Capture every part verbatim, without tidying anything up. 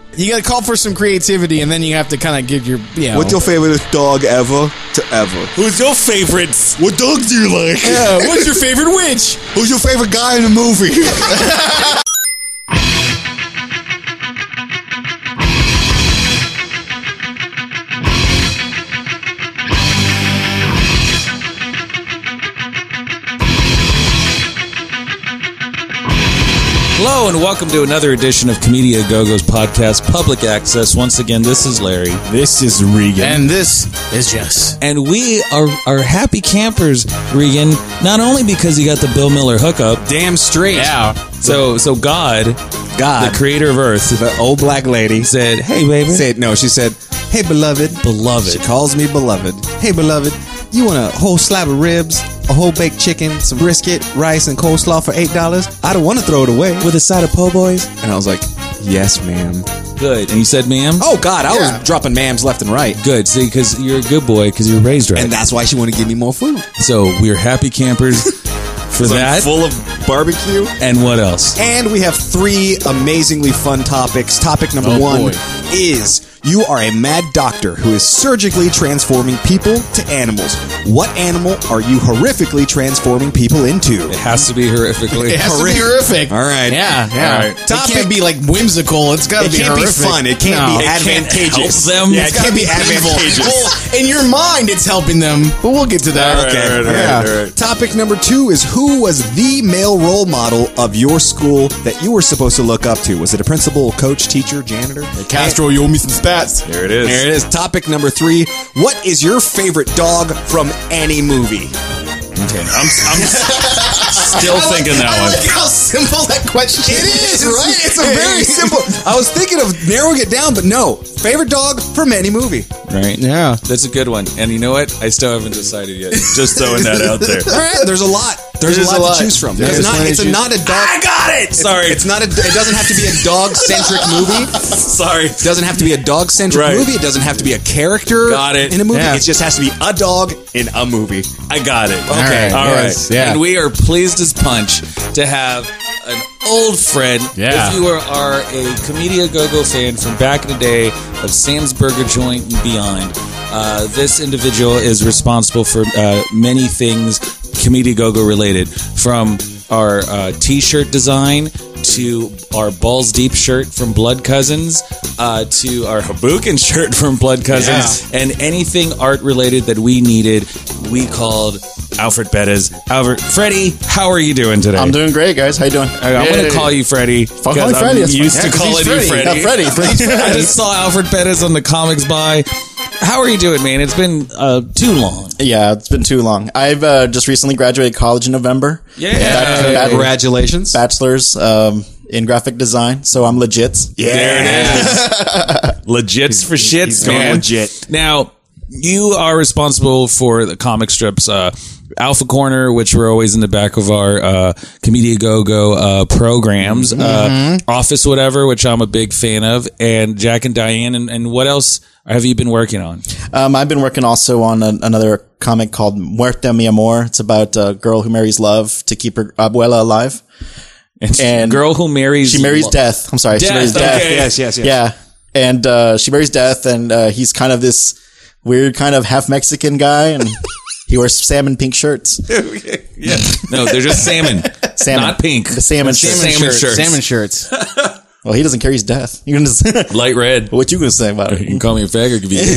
You got to call for some creativity, and then you have to kind of give your, you know. What's your favorite dog ever to ever? Who's your favorite? What dog do you like? Yeah, what's your favorite witch? Who's your favorite guy in the movie? Hello and welcome to another edition of Comedia Go-Go's podcast, Public Access. Once again, this is Larry. This is Regan. And this is Jess. And we are, are happy campers, Regan, not only because you got the Bill Miller hookup. Damn straight. Yeah. So so God, God, the creator of Earth, the old black lady, said, hey, baby. Said, no, she said, hey, beloved. Beloved. She calls me beloved. Hey, beloved, you want a whole slab of ribs, a whole baked chicken, some brisket, rice, and coleslaw for eight dollars? I don't want to throw it away. With a side of po' boys? And I was like, yes, ma'am. Good. And you said ma'am? Oh, God, I Yeah. was dropping ma'ams left and right. Good. See, because you're a good boy, because you were raised right. And that's why she wanted to give me more food. So we're happy campers for that. Full of barbecue. And what else? And we have three amazingly fun topics. Topic number Oh, one boy. is you are a mad doctor who is surgically transforming people to animals. What animal are you horrifically transforming people into? It has to be horrifically. It has to be horrific. All right. Yeah, yeah. All right. It Topic- can't be like whimsical. It's got to It be can't be horrific. fun. It can't No. be It can't advantageous. help them. Yeah, It's it can't be Painful. advantageous. Well, in your mind, it's helping them, but we'll get to that. Okay. all right, all yeah. right, all right. Topic number two is who was the male role model of your school that you were supposed to look up to? Was it a principal, coach, teacher, janitor? Castro, you owe me some spats. There it is. There it is. Topic number three. What is your favorite dog from any movie? Okay. I'm, I'm still thinking that I one. like how simple that question It is, right? It's a very simple. I was thinking of narrowing it down, but no. Favorite dog from any movie. Right? Yeah. That's a good one. And you know what? I still haven't decided yet. Just throwing that out there. All right. There's a lot. There's There's a a lot, lot. to choose from. There's It's not. plenty It's to a, choose- not a dog. I got it! Sorry. It's not a. It doesn't have to be a dog-centric movie. Sorry. It doesn't have to be a dog-centric Right. movie. It doesn't have to be a character Got it. in a movie. Yeah. It just has to be a dog in a movie. I got it. Okay. All right. Yes, yeah. And we are pleased as punch to have an old friend. Yeah. If you are, are a Comedia Go-Go fan from back in the day of Sam's Burger Joint and beyond, uh, this individual is responsible for uh, many things Comedia Go-Go related, from our uh, t-shirt design to our Balls Deep shirt from Blood Cousins, uh, to our Habukin shirt from Blood Cousins, and anything art related that we needed, we called Alfred Bettis. Alfred, Freddie, how are you doing today? I'm doing great, guys. How you doing? I, I'm going to call you Freddie. Fuck because me Freddie, I'm that's fine. used Yeah, to 'cause calling he's you Freddie. Freddie. Yeah, Freddie. Freddie's I just saw Alfred Bettis on the comics by. How are you doing, man? It's been uh, too long. Yeah, it's been too long. I've uh, just recently graduated college in November. Yeah. Bach- bach- Congratulations. Bachelor's um, in graphic design, so I'm legit. Yeah. There it is. Legits for shits, he's going man. legit. Now, you are responsible for the comic strips, uh, Alpha Corner, which were always in the back of our uh, Comedia Go-Go uh, programs, uh, Office Whatever, which I'm a big fan of, and Jack and Diane. And, and what else have you been working on? Um, I've been working also on a, another comic called Muerte Mi Amor. It's about a girl who marries love to keep her abuela alive. And Girl who marries... She marries lo- death. I'm sorry. Death, She marries death. okay. Yes, yes, yes. Yeah. And uh, she marries death, and uh, he's kind of this weird kind of half Mexican guy, and he wears salmon pink shirts. Yeah. No, they're just salmon. Salmon. Not pink. The salmon, Salmon shirts. shirts. Salmon shirts. Well, he doesn't carry his death. You can just, Light red. what you gonna say about You it? can call me a fag or give you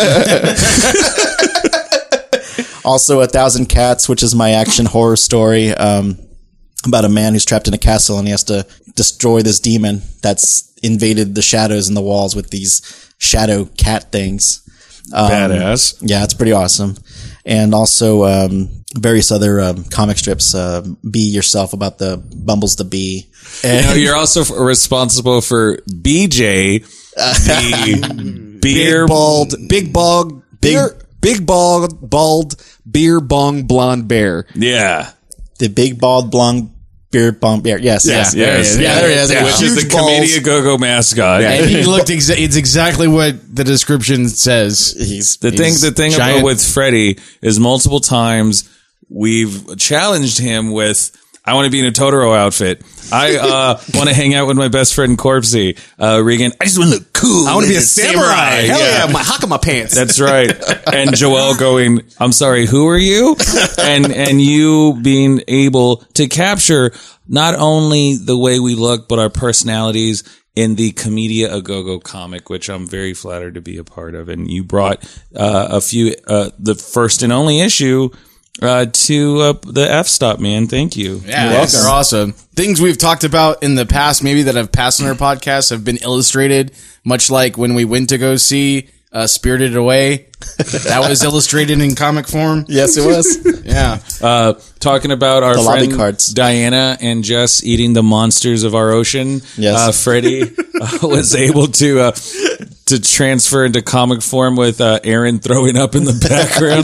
AIDS. Also, A Thousand Cats, which is my action horror story um, about a man who's trapped in a castle and he has to destroy this demon that's invaded the shadows in the walls with these shadow cat things. Um, Badass. Yeah, it's pretty awesome. And also um, various other um, comic strips. Uh, Be Yourself about the Bumbles the Bee. You know, you're also f- responsible for B J, the beer Big bald, big bald, beer, big bald, bald, beer bong blonde bear. Yeah. The Big Bald Blonde Beer Bump Bear. Yes, Yes, yeah. yes, Yeah, yeah, there he is. yeah. Which is the Huge balls. Comedia Go-Go mascot. And he looked exa- it's exactly what the description says. He's The thing, he's- the thing giant. about with Freddie is multiple times we've challenged him with, I want to be in a Totoro outfit. I uh, want to hang out with my best friend Corpsey. Uh, Regan, I just want to look cool. I want to be a as samurai. Hell yeah, my hock in my pants. That's right. And Joelle going, I'm sorry, who are you? And and you being able to capture not only the way we look, but our personalities in the Comedia A Go-Go comic, which I'm very flattered to be a part of. And you brought uh, a few, uh, the first and only issue uh, to uh, the F-Stop, man. Thank you. Yeah, yes, they're awesome. Things we've talked about in the past, maybe that have passed on our podcast, have been illustrated, much like when we went to go see uh, Spirited Away. That was illustrated in comic form. Yes, it was. Yeah. Uh, talking about our The lobby friend cards. Diana and Jess eating the monsters of our ocean. Yes. Uh, Freddie uh, was able to uh, to transfer into comic form with uh, Aaron throwing up in the background.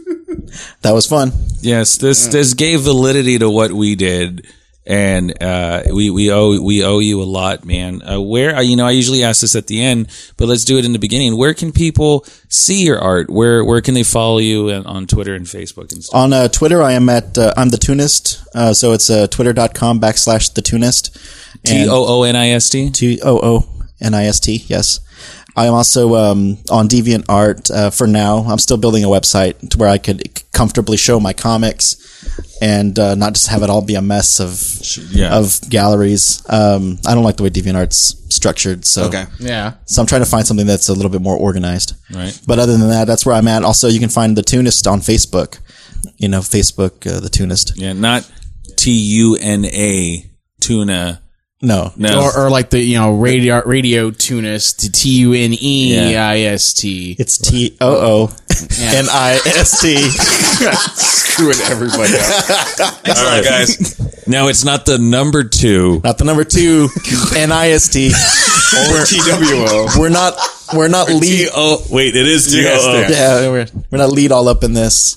That was fun. Yes, this this gave validity to what we did, and uh, we we owe we owe you a lot, man. Uh, where you know I usually ask this at the end, but let's do it in the beginning. Where can people see your art? Where where can they follow you on, on Twitter and Facebook and stuff? On uh, Twitter, I am at uh, I'm the Tunist. Uh, so it's uh, twitter.com backslash the Tunist. T O O N I S T. T O O N I S T. Yes. I am also um, on DeviantArt uh, for now. I'm still building a website to where I could comfortably show my comics and uh, not just have it all be a mess of Yeah. of galleries. Um, I don't like the way DeviantArt's structured. So Okay. Yeah. So I'm trying to find something that's a little bit more organized. Right. But other than that, that's where I'm at. Also, you can find the Tunist on Facebook. You know, Facebook, uh, the Tunist. Yeah, not T U N A tuna. No. No. Or, or like the, you know, radio, radio tunist, to T U N E I S T. It's T O O N I S T. Screwing everybody up. All right, guys. Now it's not the number two. Not the number two, N I S T. Or T W O. We're not, we're not lead. Oh, wait, it is T Yes, O O. there. Yeah, we're, we're not lead all up in this.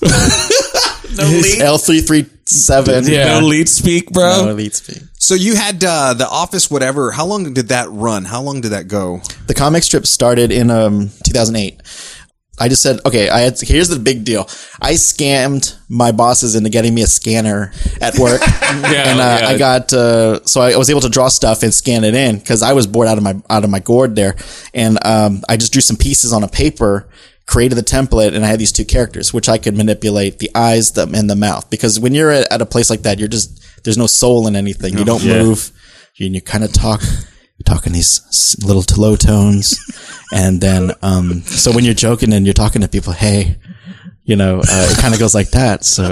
No lead. L three three seven. No lead speak, bro. No lead speak. So you had uh, the Office, whatever. How long did that run? How long did that go? The comic strip started in um two thousand eight. I just said, okay, I had, here's the big deal. I scammed my bosses into getting me a scanner at work. Yeah, and uh, yeah. I got, uh, so I was able to draw stuff and scan it in because I was bored out of my, out of my gourd there. And, um, I just drew some pieces on a paper, created the template, and I had these two characters, which I could manipulate the eyes the, and the mouth. Because when you're at, at a place like that, you're just, there's no soul in anything. You don't Yeah. move. You, you kind of talk, you're talking these s- little to low tones. And then, um, so when you're joking and you're talking to people, hey, you know, uh, it kind of goes like that. So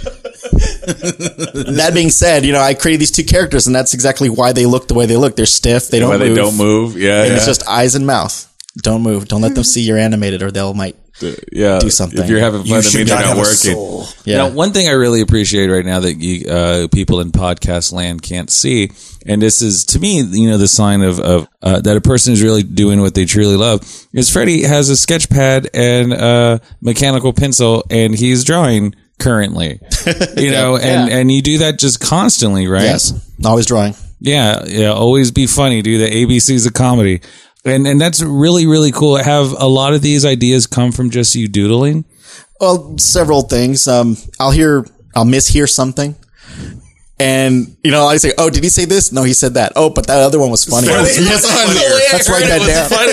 that being said, you know, I created these two characters and that's exactly why they look the way they look. They're stiff. They don't Why move. they don't move. Yeah, And yeah. it's just eyes and mouth. Don't move. Don't let them see you're animated or they'll might. yeah. do something. If you're having fun, You that should means not you're not have a working. soul. Yeah. Now, one thing I really appreciate right now that you, uh, people in podcast land can't see, and this is to me, you know, the sign of, of uh, that a person is really doing what they truly love, is Freddie has a sketch pad and a mechanical pencil, and he's drawing currently. You know, and, and you do that just constantly, right? Yes. Always drawing. Yeah, yeah. Always be funny. Do the A B Cs of comedy, and and that's really really cool. Have a lot of these ideas come from just you doodling. Well, several things. Um, I'll hear, I'll mishear something. And, you know, I say, oh, did he say this? No, he said that. Oh, but that other one was funny. Yes, let's write that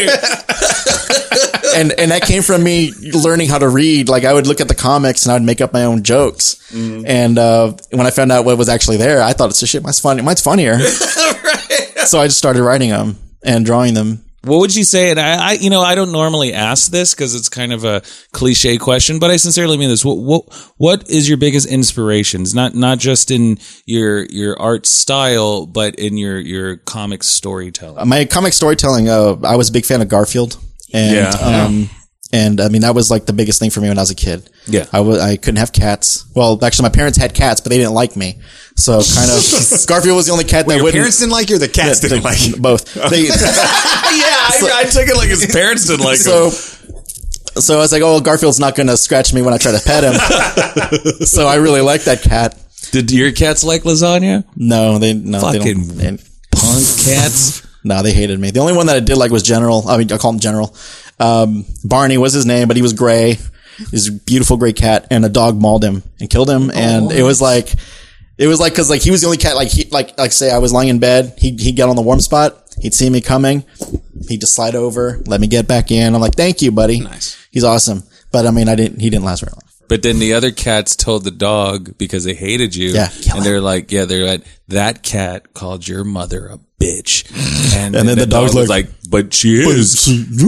down. and, and that came from me learning how to read. Like I would look at the comics and I would make up my own jokes. Mm. And, uh, when I found out what was actually there, I thought, it's shit, mine's funny. Mine's funnier. Right. So I just started writing them and drawing them. What would you say? And I, I, you know, I don't normally ask this because it's kind of a cliche question, but I sincerely mean this. What, what, what is your biggest inspirations? Not, not just in your, your art style, but in your, your comic storytelling. My comic storytelling, uh, I was a big fan of Garfield. And, Yeah. um, and I mean, that was like the biggest thing for me when I was a kid. Yeah. I was, I couldn't have cats. Well, actually my parents had cats, but they didn't like me. So kind of, Garfield was the only cat that Your wouldn't. parents didn't like you or the cats Yeah, didn't like you? both. They, Yeah, I, I took it like his parents didn't like so, so I was like, oh, Garfield's not going to scratch me when I try to pet him. So I really like that cat. Did your cats like lasagna? No, they, no, Fucking they don't. They, punk cats. no, they hated me. The only one that I did like was General. I mean, I call him General. Um, Barney was his name, but he was gray. He was a beautiful gray cat, and a dog mauled him and killed him. And it was like, It was like, cause like he was the only cat, like he, like, like say I was lying in bed, he'd, he'd get on the warm spot, he'd see me coming, he'd just slide over, let me get back in. I'm like, thank you, buddy. Nice. He's awesome. But I mean, I didn't, he didn't last very long. But then the other cats told the dog because they hated you. Yeah, kill and they're like, yeah, they're like, that cat called your mother a bitch. And, And then the dog's dog was like, like, but she is.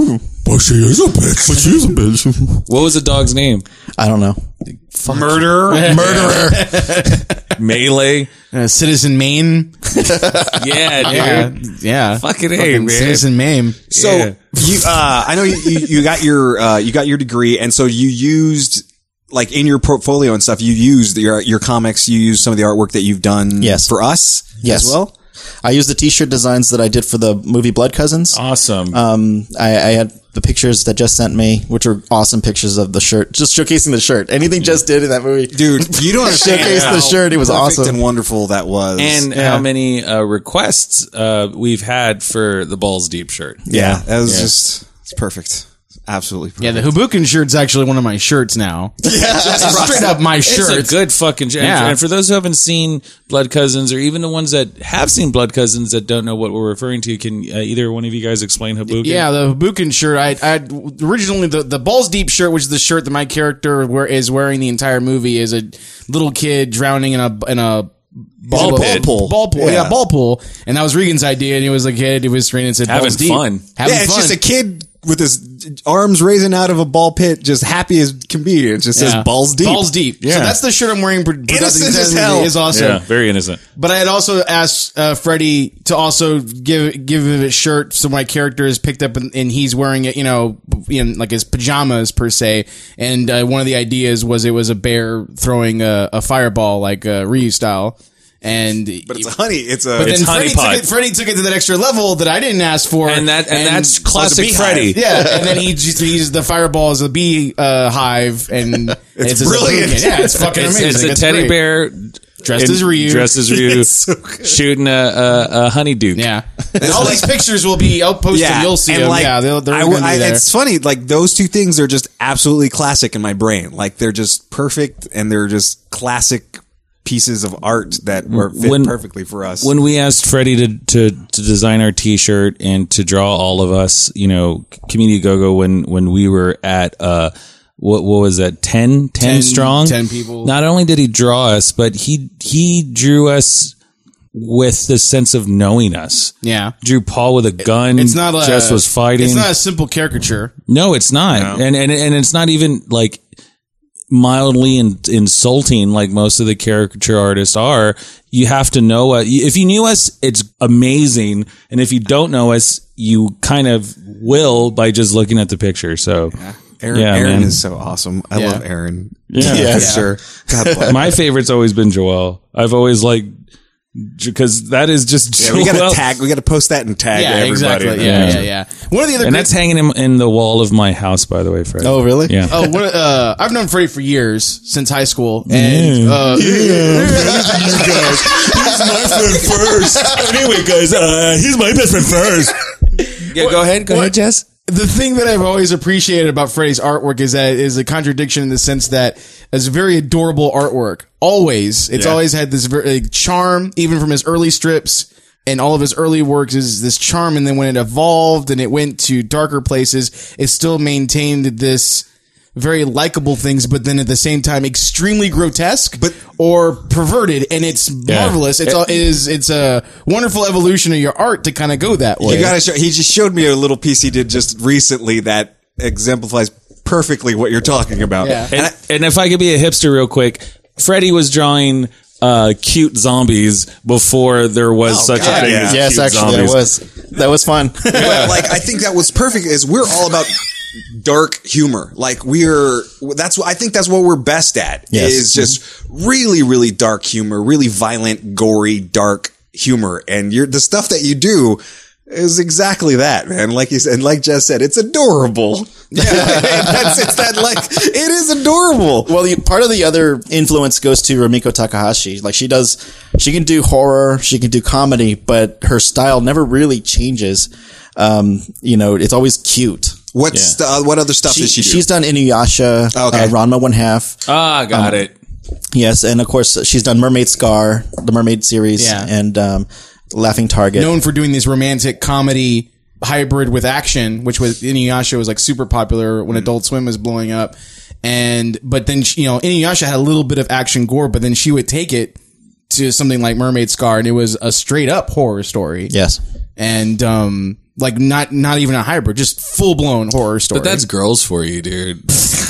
But she is a bitch. But she is a bitch. What was the dog's name? I don't know. Murderer. Murderer. Melee. Uh, Citizen Maine. Yeah, dude. Yeah, yeah. Fucking A, Fucking man. Citizen Maine. So Yeah. you, uh, I know you, you, you got your, uh, you got your degree, and so you used, like, in your portfolio and stuff, you used your, your comics, you used some of the artwork that you've done Yes. for us Yes. as well. I used the t-shirt designs that I did for the movie Blood Cousins. Awesome. Um, I, I had the pictures that Jess sent me, which were awesome pictures of the shirt, just showcasing the shirt. Anything Jess did in that movie. Dude, you don't understand Showcase the how shirt. It was perfect awesome. and wonderful that was. and how many uh, requests uh, we've had for the Balls Deep shirt. yeah, that was Yeah. just, it's perfect. Absolutely perfect. Yeah, the Habukin shirt's actually one of my shirts now. Yeah, that's straight up my shirt. It's a good fucking shirt. Yeah. And for those who haven't seen Blood Cousins, or even the ones that have seen Blood Cousins that don't know what we're referring to, can uh, either one of you guys explain Habukin? Yeah, the Habukin shirt. I, I originally the the Balls Deep shirt, which is the shirt that my character wear, is wearing the entire movie, is a little kid drowning in a in a Ball ball pit. pool, ball pool, yeah. Yeah. ball pool, and that was Regan's idea, and he was a kid. He was reading and said, Having "Balls Deep." fun. having yeah, it's fun. just a kid with his arms raising out of a ball pit, just happy as can be. It just Yeah. says balls deep. Balls deep. Yeah. So that's the shirt I'm wearing. Innocent as hell. Is awesome. Yeah, very innocent. But I had also asked uh, Freddie to also give give him a shirt, so my character is picked up and, and he's wearing it, you know, in like his pajamas per se. And uh, one of the ideas was it was a bear throwing a, a fireball like uh, Ryu style. And But it's a honey. It's a. but It's then honey Freddie pot. took, it, Freddie took it to that extra level that I didn't ask for, And that and, that's classic beehive. Freddy. yeah. And then he just he's the fireball is a bee uh, hive, and it's, a brilliant. Habukin. Yeah, it's fucking It's, amazing. it's a teddy great. bear dressed in- as Ryu. dressed as Ryu, It's so good. shooting a, a, a honeydew. Yeah, and all these pictures will be out posted. Yeah, You'll see and them. like, yeah, they'll, they're I, going to I- be there. It's funny, like those two things are just absolutely classic in my brain. Like they're just perfect, and they're just classic pieces of art that were fit When- perfectly for us. When we asked Freddie to, to, to design our T-shirt and to draw all of us, you know, Community Go-Go, when, when we were at, uh, what, what was that? ten, ten, ten strong? ten people. Not only did he draw us, but he, he drew us with the sense of knowing us. Yeah. Drew Paul with a gun. It's not a, Jess was fighting. It's not a simple caricature. No, it's not. And, and, and it's not even like mildly in, insulting like most of the caricature artists are. You have to know us. If you knew us, it's amazing. And if you don't know us, you kind of will by just looking at the picture. So Aaron, yeah, Aaron man. is so awesome. I Yeah. love Aaron. Yeah. for Yeah. sure. God bless. my favorite's always been Joel. I've always like, because that is just Yeah, we Joel. gotta tag. We gotta post that and tag Yeah, everybody. exactly. Yeah, yeah, yeah. One of the other And great- that's hanging in, in the wall of my house, by the way, Fred. Oh, really? Yeah. Oh, what, uh, I've known Freddie for years, since high school. And, uh, He's my friend first. Anyway, guys, uh, he's my best friend first. Yeah, go ahead. Go what- ahead, Jess. the thing that I've always appreciated about Freddie's artwork is that it is a contradiction in the sense that it's very adorable artwork. Always. It's Yeah. always had this very charm, even from his early strips and all of his early works is this charm. And then when it evolved and it went to darker places, it still maintained this very likable things, but then at the same time, extremely grotesque, But- or perverted. And it's marvelous. It's, all, it is, it's a wonderful evolution of your art to kind of go that way. You gotta show. He just showed me a little piece he did just recently that exemplifies perfectly what you're talking about. Yeah. And I, And, and if I could be a hipster real quick, Freddie was drawing uh, cute zombies before there was Oh, such God, a thing yeah. as Yes, cute actually, zombies. that was that was fun. but like I think that was perfect. Is we're all about dark humor. Like we're that's what I think that's what we're best at. Yes. Is just really really dark humor, really violent, gory, dark humor, and you're the stuff that you do is exactly that, man. Like you said, and like Jess said, it's adorable. Yeah, that's it's that like it is adorable. Well, the, part of the other influence goes to Rumiko Takahashi. Like she does, she can do horror, she can do comedy, but her style never really changes. Um, you know, it's always cute. What's the, uh, what other stuff She, does she do? she's done Inuyasha, Okay. uh, Ranma One Half. Ah, got it. Yes, and of course she's done Mermaid Scar, the Mermaid series, Yeah. and um, Laughing Target. Known for doing these romantic comedy hybrid with action, which was Inuyasha was like super popular when Adult Swim was blowing up. And, but then, she, you know, Inuyasha had a little bit of action gore, but then she would take it to something like Mermaid Scar, and it was a straight up horror story. Yes. And, um, like not, not even a hybrid, just full blown horror story. But that's girls for you, dude.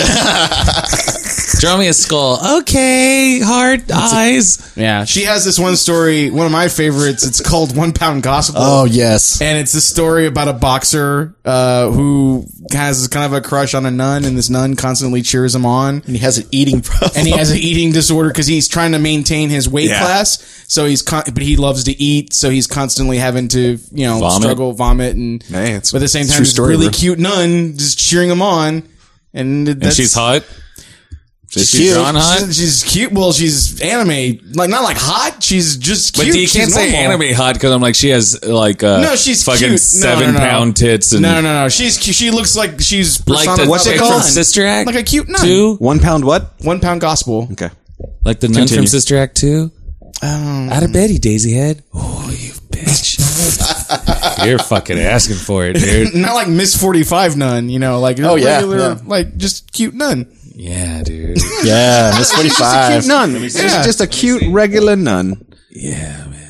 Draw me a skull. Okay, hard eyes. yeah. She has this one story, one of my favorites. It's called One Pound Gospel. Oh, yes. And it's a story about a boxer, uh, who has kind of a crush on a nun, and this nun constantly cheers him on. And he has an eating problem. And he has an eating disorder because he's trying to maintain his weight Yeah. class. So he's, con- but he loves to eat. So he's constantly having to, you know, Vomit. struggle, vomit, and Hey, it's- but at the same it's time, true this story, really bro. cute nun just cheering him on. And, that's, And she's hot. Is she cute. drawn hot? She's, she's cute. Well, she's anime, like not like hot. She's just cute. But you can't She's say normal. anime hot because I'm like she has like uh, No, she's fucking cute. No, seven no, no. pound tits and No, no, no. She's cu- she looks like she's like the personified what's it chick like a from called? nun. Sister Act Like a cute nun. two, One pound what? One Pound Gospel. Okay. like the nun Continue. from Sister Act two. Um, Out of bed, you daisy head. Oh, you bitch! You're fucking asking for it, dude. Not like Miss forty-five nun, you know, like Oh, yeah, regular, yeah. like just cute nun. Yeah, dude. Yeah, Miss forty-five. Cute nun. It's Yeah. just a cute regular nun. Yeah, man.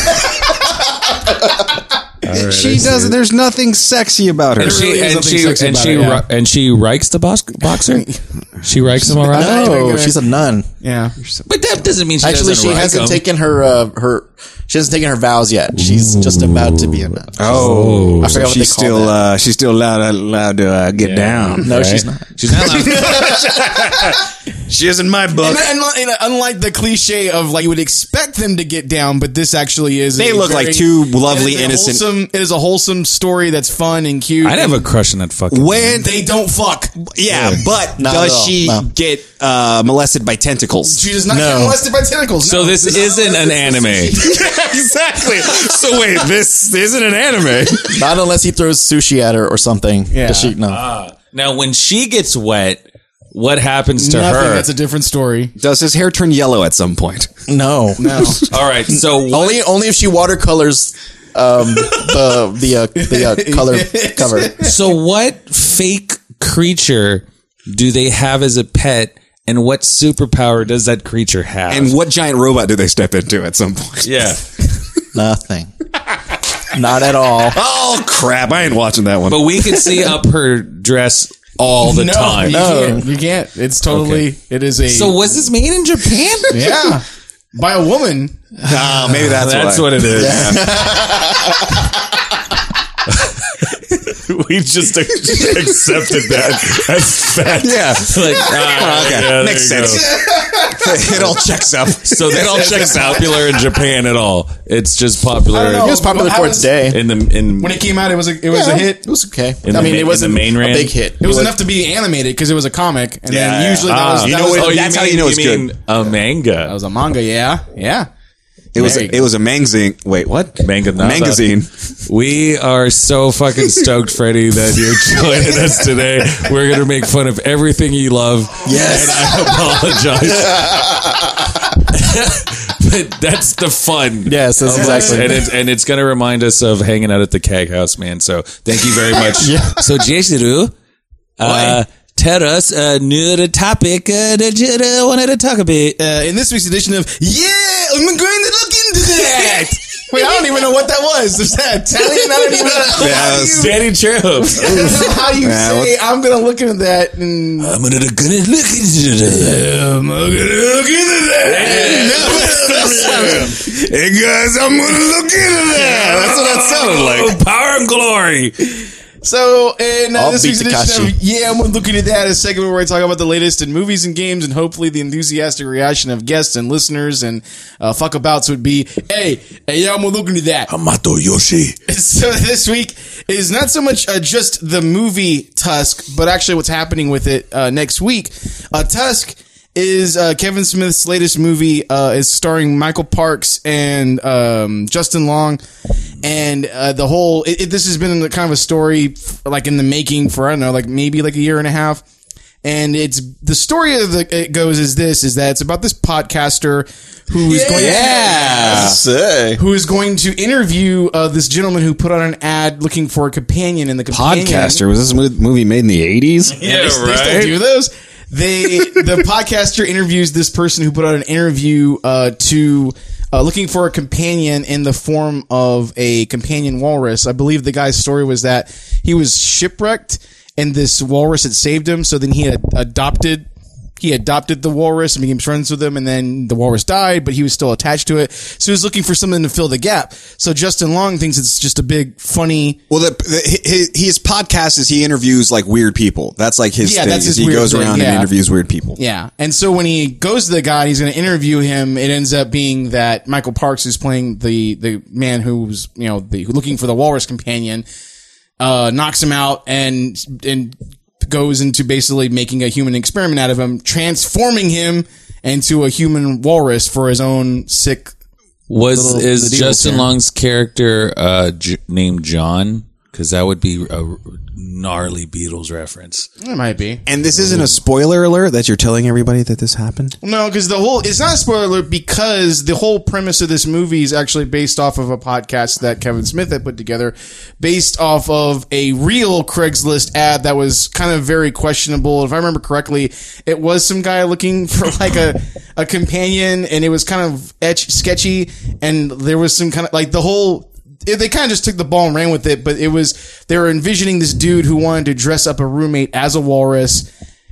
She does. There's nothing sexy about her. And she really is and nothing she sexy and about she it, yeah. ri- and she rikes the box, boxer. She rikes him all right. No, she's a nun. Yeah. But that doesn't mean she Actually, doesn't she rike hasn't him. taken her uh, her. She hasn't taken her vows yet. She's just about to be a nun. Oh, I forgot what she's they call still that. uh, she's still allowed allowed to uh, get down. No, Right? she's not. She's not allowed. She is in my book. And, and, and unlike the cliche of like you would expect them to get down, but this actually is. They a look very- like two lovely, it is a innocent- wholesome- it is a wholesome story that's fun and cute. I'd have a crush on that fucking. When They don't fuck. yeah, but Not does at all. she No. get uh, molested by tentacles? She does not No. get molested by tentacles. So no. this isn't an anime. Exactly. So wait, this isn't an anime. Not unless he throws sushi at her or something. Yeah. Does she? No. Now, when she gets wet, what happens to Nothing. her? That's a different story. Does his hair turn yellow at some point? no. No. All right, so what, Only only if she watercolors um, the the uh, the uh, color cover. so what fake creature do they have as a pet, and what superpower does that creature have? And what giant robot do they step into at some point? yeah, Nothing. Not at all. Oh crap! I ain't watching that one. but we can see up her dress all the no, time. You, No. can't. You can't. It's totally. It is a. So was this made in Japan? yeah, by a woman. oh, maybe that's, That's why. what it is. we just accepted that as fact. Yeah. Like, ah, Okay, yeah, there makes you go. sense. It all checks up. So that all checks popular in Japan at all. It's just popular I don't know. It was popular How for was- its day. in the in When it came out, it was a. It was a hit. It was okay. In I the mean, ma- it in wasn't the main a rand? big hit. It was enough to be animated because it was a comic, and Yeah. then usually that Ah, was. you that know was, what- oh, that's how you know it's mean good. a manga. That was a manga. Yeah, yeah. It was There you it was a magazine. Wait, what? Manga nada. Magazine. We are so fucking stoked, Freddie, that you're joining us today. We're gonna make fun of everything you love. Yes. And I apologize. But that's the fun. Yes, that's of us. exactly. And it's, and it's gonna remind us of hanging out at the Keg House, man. So thank you very much. So Jeshiru, uh, tell us a new topic uh, that you uh, wanted to talk about. Uh, in this week's edition of Yeah, I'm going to look into that. Wait, I don't even know what that was. Is that Italian? I don't even know. Yeah, how it do was you, Danny Trejo. I don't know how you Yeah, say I'm going to look into that. And I'm gonna, gonna look into that. I'm going to look into that. Hey guys, I'm gonna look into that. That's what that sounded like. Oh, power and glory. So, in uh, I'll this beat week's edition Takashi. of Yeah, I'm looking at that, a segment where I talk about the latest in movies and games, and hopefully the enthusiastic reaction of guests and listeners and uh, fuckabouts would be, hey, hey, yeah, I'm looking at that. Hamato Yoshi. So this week is not so much uh, just the movie Tusk, but actually what's happening with it uh, next week. Uh, Tusk is uh, Kevin Smith's latest movie. Uh, is starring Michael Parks and um, Justin Long, and uh, the whole. It, it, this has been kind of a story, f- like in the making for I don't know, like maybe like a year and a half. And it's the story of the it goes is this is that it's about this podcaster who is going Yeah. Say. who is going to interview uh, this gentleman who put out an ad looking for a companion in the companion. Podcaster. Was this mo- movie made in the eighties? Yeah, they, they still do those. They the podcaster interviews this person who put out an interview uh, to uh, looking for a companion in the form of a companion walrus. I believe the guy's story was that he was shipwrecked and this walrus had saved him. So then he had adopted. He adopted the walrus and became friends with him, and then the walrus died, but he was still attached to it. So he was looking for something to fill the gap. So Justin Long thinks it's just a big, funny... Well, the, the, his, his podcast is he interviews like weird people. That's like his Yeah, thing. that's his he weird goes thing, around yeah. and interviews weird people. Yeah. And so when he goes to the guy and he's going to interview him, it ends up being that Michael Parks is playing the, the man who's, you know, the, looking for the walrus companion, uh, knocks him out and, and, goes into basically making a human experiment out of him, transforming him into a human walrus for his own sick. Was little is medieval Justin term. Long's character uh, J- named John? Because that would be a gnarly Beatles reference. It might be. And this isn't a spoiler alert that you're telling everybody that this happened? No, because the whole, it's not a spoiler alert because the whole premise of this movie is actually based off of a podcast that Kevin Smith had put together, based off of a real Craigslist ad that was kind of very questionable. If I remember correctly, it was some guy looking for like a, a companion and it was kind of etch, sketchy, and there was some kind of like the whole, It, they kind of just took the ball and ran with it, but it was, they were envisioning this dude who wanted to dress up a roommate as a walrus,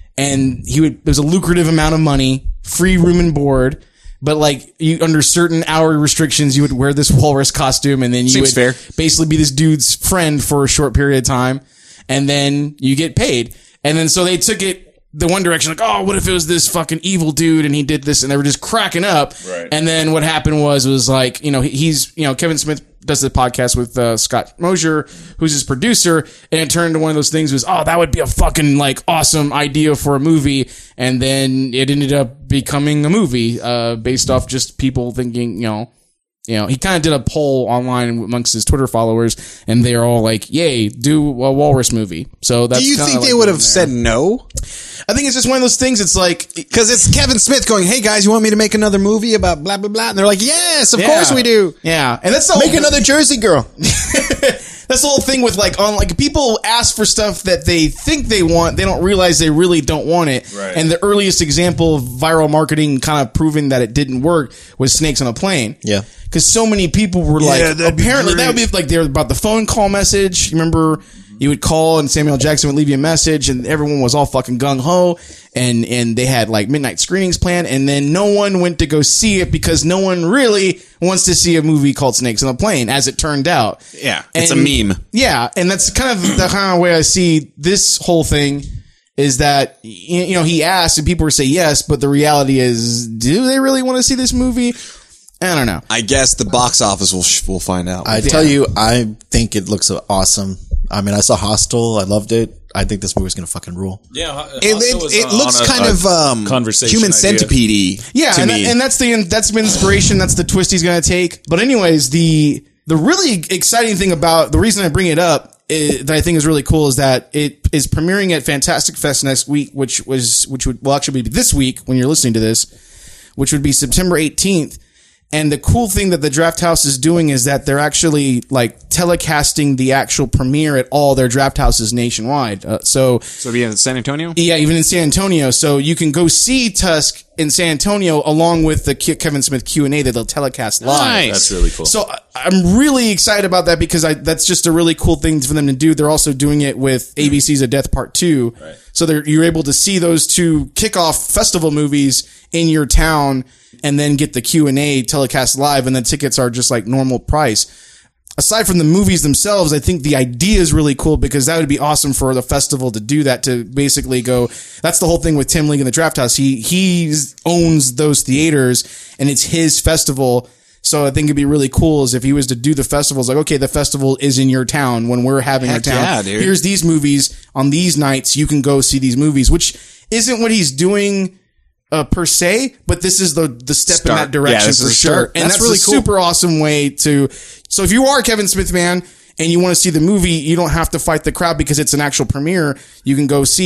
and he would, it was a lucrative amount of money, free room and board, but like, you, under certain hour restrictions, you would wear this walrus costume, and then you Seems would fair. basically be this dude's friend for a short period of time, and then you get paid. And then so they took it the one direction, like, oh, what if it was this fucking evil dude and he did this, and they were just cracking up. Right. And then what happened was, was like, you know, he- he's, you know, Kevin Smith does the podcast with uh, Scott Mosier, who's his producer, and it turned into one of those things was, oh, that would be a fucking like awesome idea for a movie, and then it ended up becoming a movie uh, based off just people thinking, you know, you know, he kind of did a poll online amongst his Twitter followers, and they're all like, "Yay, do a walrus movie." So that's Do you kinda think like they would have there. said no? I think it's just one of those things. It's like, Because it's Kevin Smith going, hey guys, you want me to make another movie about blah, blah, blah? And they're like, yes, of yeah. course we do. Yeah, and that's the Make whole, another Jersey Girl. That's the whole thing with like on like people ask for stuff that they think they want, they don't realize they really don't want it. Right. And the earliest example of viral marketing kind of proving that it didn't work was Snakes on a Plane. Yeah. Because so many people were like, that'd be apparently that would great. be like they were about the phone call message. You remember you would call and Samuel Jackson would leave you a message and everyone was all fucking gung ho and, and they had like midnight screenings planned and then no one went to go see it because no one really wants to see a movie called Snakes on a Plane, as it turned out. Yeah, it's And- a meme. Yeah, and that's kind of the kind of way I see this whole thing is that, y- you know, he asked and people would say yes, but the reality is, do they really want to see this movie? I don't know. I guess the box office will sh- will find out. I tell you, I think it looks awesome. I mean, I saw Hostel. I loved it. I think this movie's gonna fucking rule. Yeah, it it, it looks kind of um, conversation human idea. centipede. Yeah, to and, me. that, and that's the that's the inspiration. That's the twist he's going to take. But anyways, the the really exciting thing about the reason I bring it up is, that I think is really cool is that it is premiering at Fantastic Fest next week, which was which would well actually be this week when you're listening to this, which would be September eighteenth. And the cool thing that the Draft House is doing is that they're actually like telecasting the actual premiere at all their draft houses nationwide. Uh, so so be in San Antonio. yeah, even in San Antonio. So you can go see Tusk in San Antonio along with the Ke- Kevin Smith Q and A that they'll telecast live. Nice. That's really cool. So I- I'm really excited about that because I, that's just a really cool thing for them to do. They're also doing it with A B C's A Death Part Two. Right. So they're, you're able to see those two kickoff festival movies in your town and then get the Q and A telecast live, and the tickets are just like normal price. Aside from the movies themselves, I think the idea is really cool because that would be awesome for the festival to do that, to basically go, that's the whole thing with Tim League and the Draft House. He, he owns those theaters and it's his festival. So I think it'd be really cool is if he was to do the festivals, like, okay, the festival is in your town when we're having our Heck town. yeah, dude. Here's these movies on these nights. You can go see these movies, which isn't what he's doing uh, per se, but this is the the step Start. in that direction Yeah, this for is a sure. start. And That's that's, really a cool. super awesome way to. So if you are a Kevin Smith fan and you want to see the movie, you don't have to fight the crowd because it's an actual premiere. You can go see it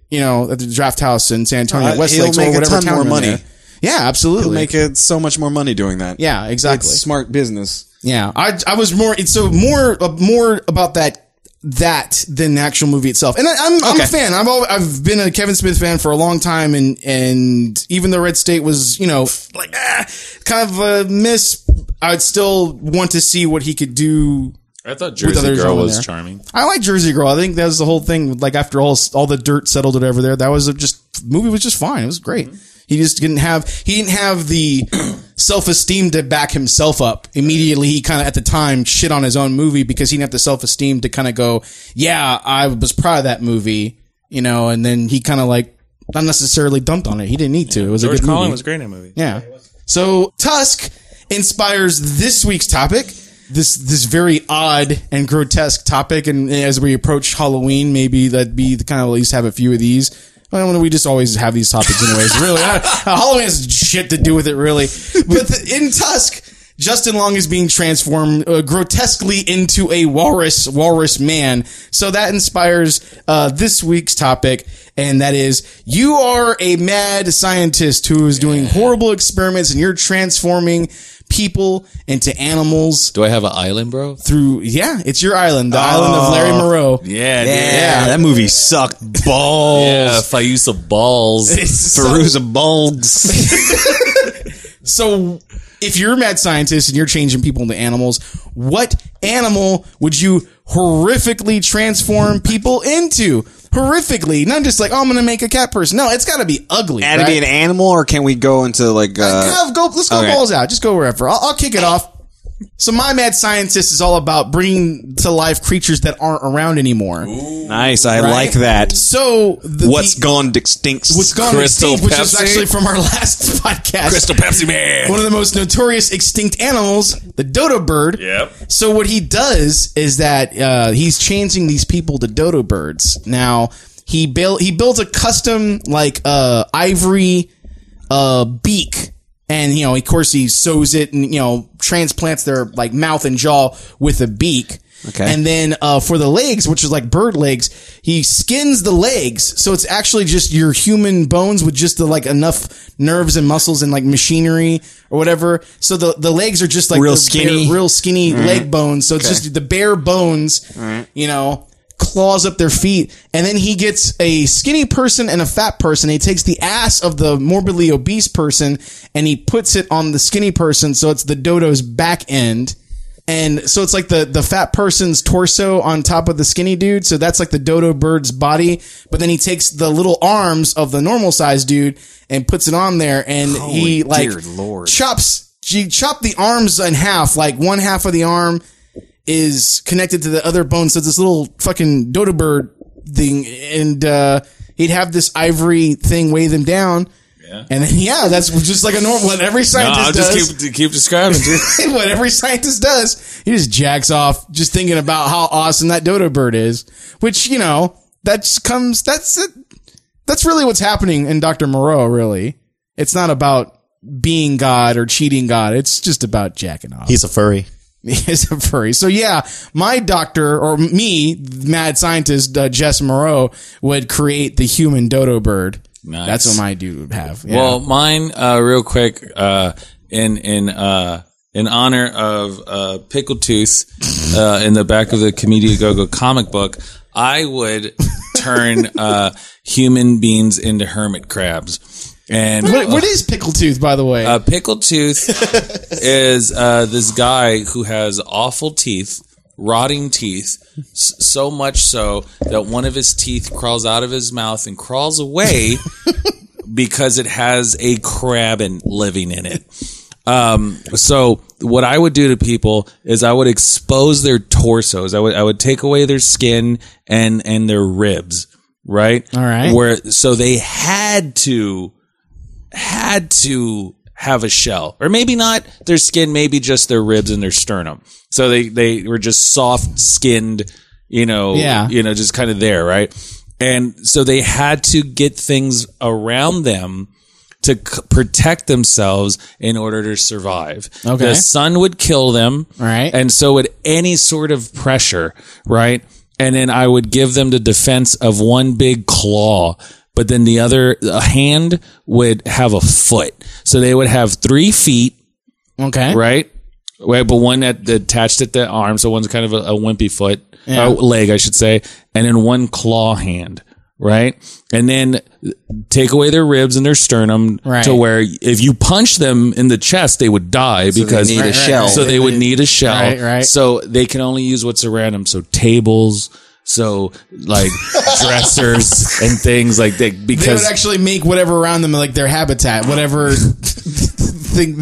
you know, at the Draft House in San Antonio, Uh, at Westlake, he'll make or a whatever ton town more we're in money. there. Yeah, absolutely. He'll make it so much more money doing that. yeah, exactly. It's smart business. Yeah, I I was more. It's so more uh, more about that that than the actual movie itself. And I, I'm I'm Okay. a fan. I've always, I've been a Kevin Smith fan for a long time, and and even though Red State was, you know, like ah, kind of a miss, I'd still want to see what he could do. I thought With Jersey other Girl genre was there. charming. I like Jersey Girl. I think that was the whole thing. Like after all all the dirt settled over there, that was a just movie was just fine. It was great. He just didn't have he didn't have the self esteem to back himself up. Immediately, he kind of at the time shit on his own movie because he didn't have the self esteem to kind of go, yeah, I was proud of that movie, you know. And then he kind of like not necessarily dumped on it. He didn't need to. It was George a good Carlin movie. was great in that movie. Yeah. So Tusk inspires this week's topic. This this very odd and grotesque topic, and as we approach Halloween, maybe that'd be the kind of at least have a few of these. Well, we just always have these topics anyways. Really, uh, Halloween has shit to do with it, really. But the, in Tusk, Justin Long is being transformed uh, grotesquely into a walrus, walrus man. So that inspires uh, this week's topic, and that is you are a mad scientist who is doing horrible experiments, and you're transforming people into animals Do I have an island, bro? through. Yeah, it's your island, the island of Larry Moreau. Yeah, dude. Yeah, that movie sucked balls. Yeah, if I use the balls. It's so- Perusa Bulgs. So, if you're a mad scientist and you're changing people into animals, what animal would you horrifically transform people into? Horrifically, not just like, oh, I'm going to make a cat person. No, it's got to be ugly. Had to right? be an animal, or can we go into like? Uh, Yeah, go, let's go okay. balls out. Just go wherever. I'll, I'll kick it off. So, my mad scientist is all about bringing to life creatures that aren't around anymore. nice, I right? like that. So, the, What's the, gone extinct? What's gone Crystal extinct, which is Pepsi? actually from our last podcast. Crystal Pepsi Man. One of the most notorious extinct animals, the dodo bird. Yep. So what he does is that uh, he's changing these people to dodo birds. Now he built he built a custom like uh, ivory uh, beak, and you know, of course, he sews it and you know transplants their like mouth and jaw with a beak. Okay. And then uh, for the legs, which is like bird legs, he skins the legs, so it's actually just your human bones with just the like enough nerves and muscles and like machinery or whatever. So the the legs are just like Real the skinny? bare- real skinny leg bones. So it's just the bare bones, you know, claws up their feet. And then he gets a skinny person and a fat person. He takes the ass of the morbidly obese person and he puts it on the skinny person. So it's the dodo's back end. And so it's like the, the fat person's torso on top of the skinny dude. So that's like the dodo bird's body. But then he takes the little arms of the normal sized dude and puts it on there. And he Holy like dear Lord. chops, you chop the arms in half. Like one half of the arm is connected to the other bone. So it's this little fucking dodo bird thing. And, uh, he'd have this ivory thing weigh them down. Yeah. And then, yeah, that's just like a normal, what every No, scientist I'll does. just keep keep describing, dude. What every scientist does, he just jacks off just thinking about how awesome that dodo bird is, which, you know, that just comes, that's it. That's really what's happening in Doctor Moreau, really. It's not about being God or cheating God. It's just about jacking off. He's a furry. He's a furry. So yeah, my doctor or me, mad scientist, uh, Jess Moreau would create the human dodo bird. Nice. That's what my dude would have. Yeah. Well, mine, uh, real quick, uh, in, in, uh, in honor of, uh, Pickle Tooth, uh, in the back of the Commedia Go-Go comic book, I would turn, uh, human beings into hermit crabs. And what, what is Pickle Tooth, by the way? uh, Pickle Tooth is, uh, this guy who has awful teeth. Rotting teeth, s- so much so that one of his teeth crawls out of his mouth and crawls away because it has a crab in, living in it. Um, so what I would do to people is I would expose their torsos. I would I would take away their skin and and their ribs, right? All right. Where so they had to had to have a shell, or maybe not their skin, maybe just their ribs and their sternum. So they, they were just soft skinned, you know, Yeah. you know, just kind of there. Right. And so they had to get things around them to c- protect themselves in order to survive. Okay. The sun would kill them. Right. And so would any sort of pressure. Right. And then I would give them the defense of one big claw but then the other a hand would have a foot. So they would have three feet, Okay. right? Right, but one that, that attached at the arm, so one's kind of a, a wimpy foot, Yeah. or leg, I should say, and then one claw hand, right? And then take away their ribs and their sternum Right. to where if you punch them in the chest, they would die they because need a Right, right, shell. right. So they would need a shell. Right, right. So they can only use what's around them. So tables, so like dressers and things like that. They Because would actually make whatever around them like their habitat, whatever thing.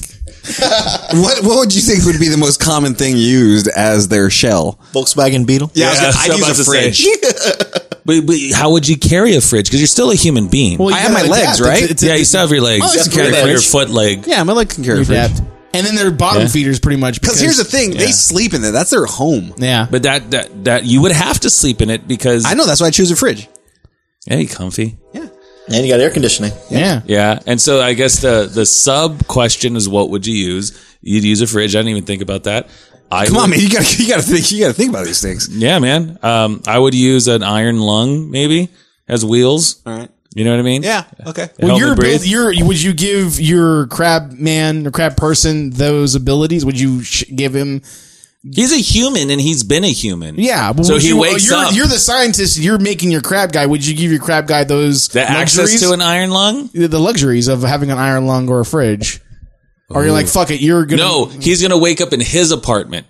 What what would you think would be the most common thing used as their shell? Volkswagen Beetle. Yeah, I was Yeah, gonna- I was I'd about use a to fridge. but, but how would you carry a fridge? Because you're still a human being. Well, I have my gotta legs, adapt. right? It's- it's- yeah, you still have your legs. Oh, I can carry your, a your fridge. foot leg. Yeah, my leg can carry a fridge. adapt. And then they're bottom Yeah. feeders pretty much. Because here's the thing, they Yeah. sleep in there. That's their home. Yeah. But that, that that you would have to sleep in it because I know, that's why I choose a fridge. hey, comfy. And you got air conditioning. Yeah. Yeah, and so I guess the the sub question is what would you use? You'd use a fridge. I didn't even think about that. I Come would, on, man, you gotta you gotta think you gotta think about these things. Yeah, man. Um, I would use an iron lung maybe as wheels. All right. You know what I mean? Yeah. Okay. To Well, help me you're, breathe. build, you're, would you give your crab man or crab person those abilities? Would you sh- give him? He's a human and he's been a human. Yeah. But So would he you, wakes you're, up. You're the scientist. You're making your crab guy. Would you give your crab guy those The access luxuries? to an iron lung? the luxuries of having an iron lung or a fridge? Or you're like, fuck it, you're gonna. No, he's gonna wake up in his apartment.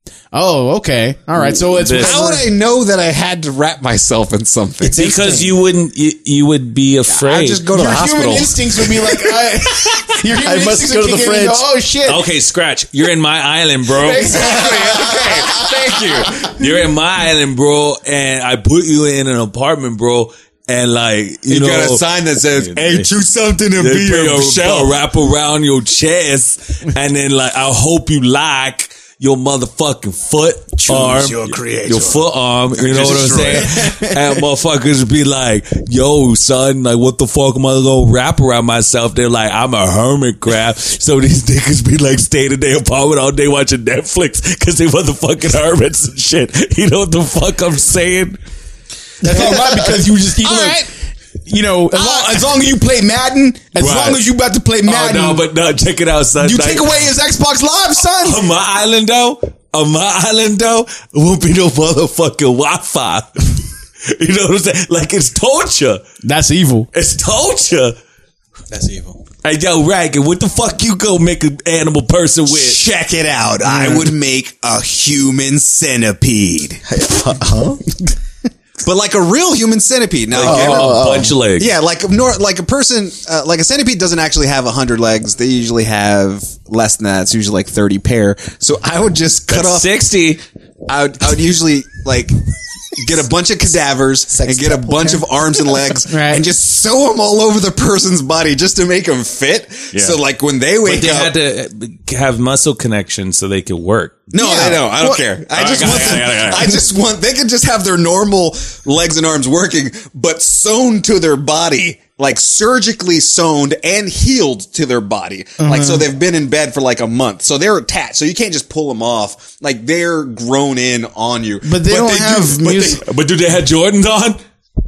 Oh, okay. All right. So it's This- How would I know that I had to wrap myself in something? Because you wouldn't, you, you would be afraid. I just go to your the hospital. human instincts would be like, I, your human I must instincts go would to the kick in and you fridge. go, oh shit. Okay, scratch. You're in my island, bro. Exactly. Okay, thank you. You're in my island, bro, and I put you in an apartment, bro, and like you, You know, got a sign that says, "Ain't you something to they be put a a shell?" wrap around your chest, and then like I hope you like your motherfucking foot arm, your creator. your foot arm. You know Just what I'm destroy saying? And motherfuckers be like, "Yo, son, like what the fuck am I gonna wrap around myself?" They're like, "I'm a hermit crab." So these niggas be like staying in their apartment all day watching Netflix because they motherfucking hermits and shit. You know what the fuck I'm saying? That's all right because you just keep All like, right. you know, as long, as long as you play Madden, as Right. long as you about to play Oh Madden, no, but no, check it out, son. you Like, take away his Xbox Live, son. on my island though, on my island though, it won't be no motherfucking Wi-Fi. You know what I'm saying? Like it's torture. That's evil. It's torture. That's evil. Hey, yo, Ragged, what the fuck you go make an animal person with? Check it out. I would make a human centipede. Huh? But like a real human centipede. Now, Give again, it a bunch of legs. yeah, like nor, like a person, uh, like a centipede doesn't actually have a hundred legs. They usually have less than that. It's usually like thirty pair. So I would just cut That's off. sixty. I would, I would usually like get a bunch of cadavers and get a bunch of arms and legs Right. and just sew them all over the person's body just to make them fit. Yeah. So like when they wake But they up, had to have muscle connections so they could work. no, Yeah. I know. I don't Well- care. I Oh, just I got want it, them, I got it, I got it. I just want, they could just have their normal legs and arms working, but sewn to their body, like surgically sewn and healed to their body. Like, so they've been in bed for like a month. So they're attached. So you can't just pull them off. Like they're grown in on you. But they don't have but they- music. But do they have Jordans on?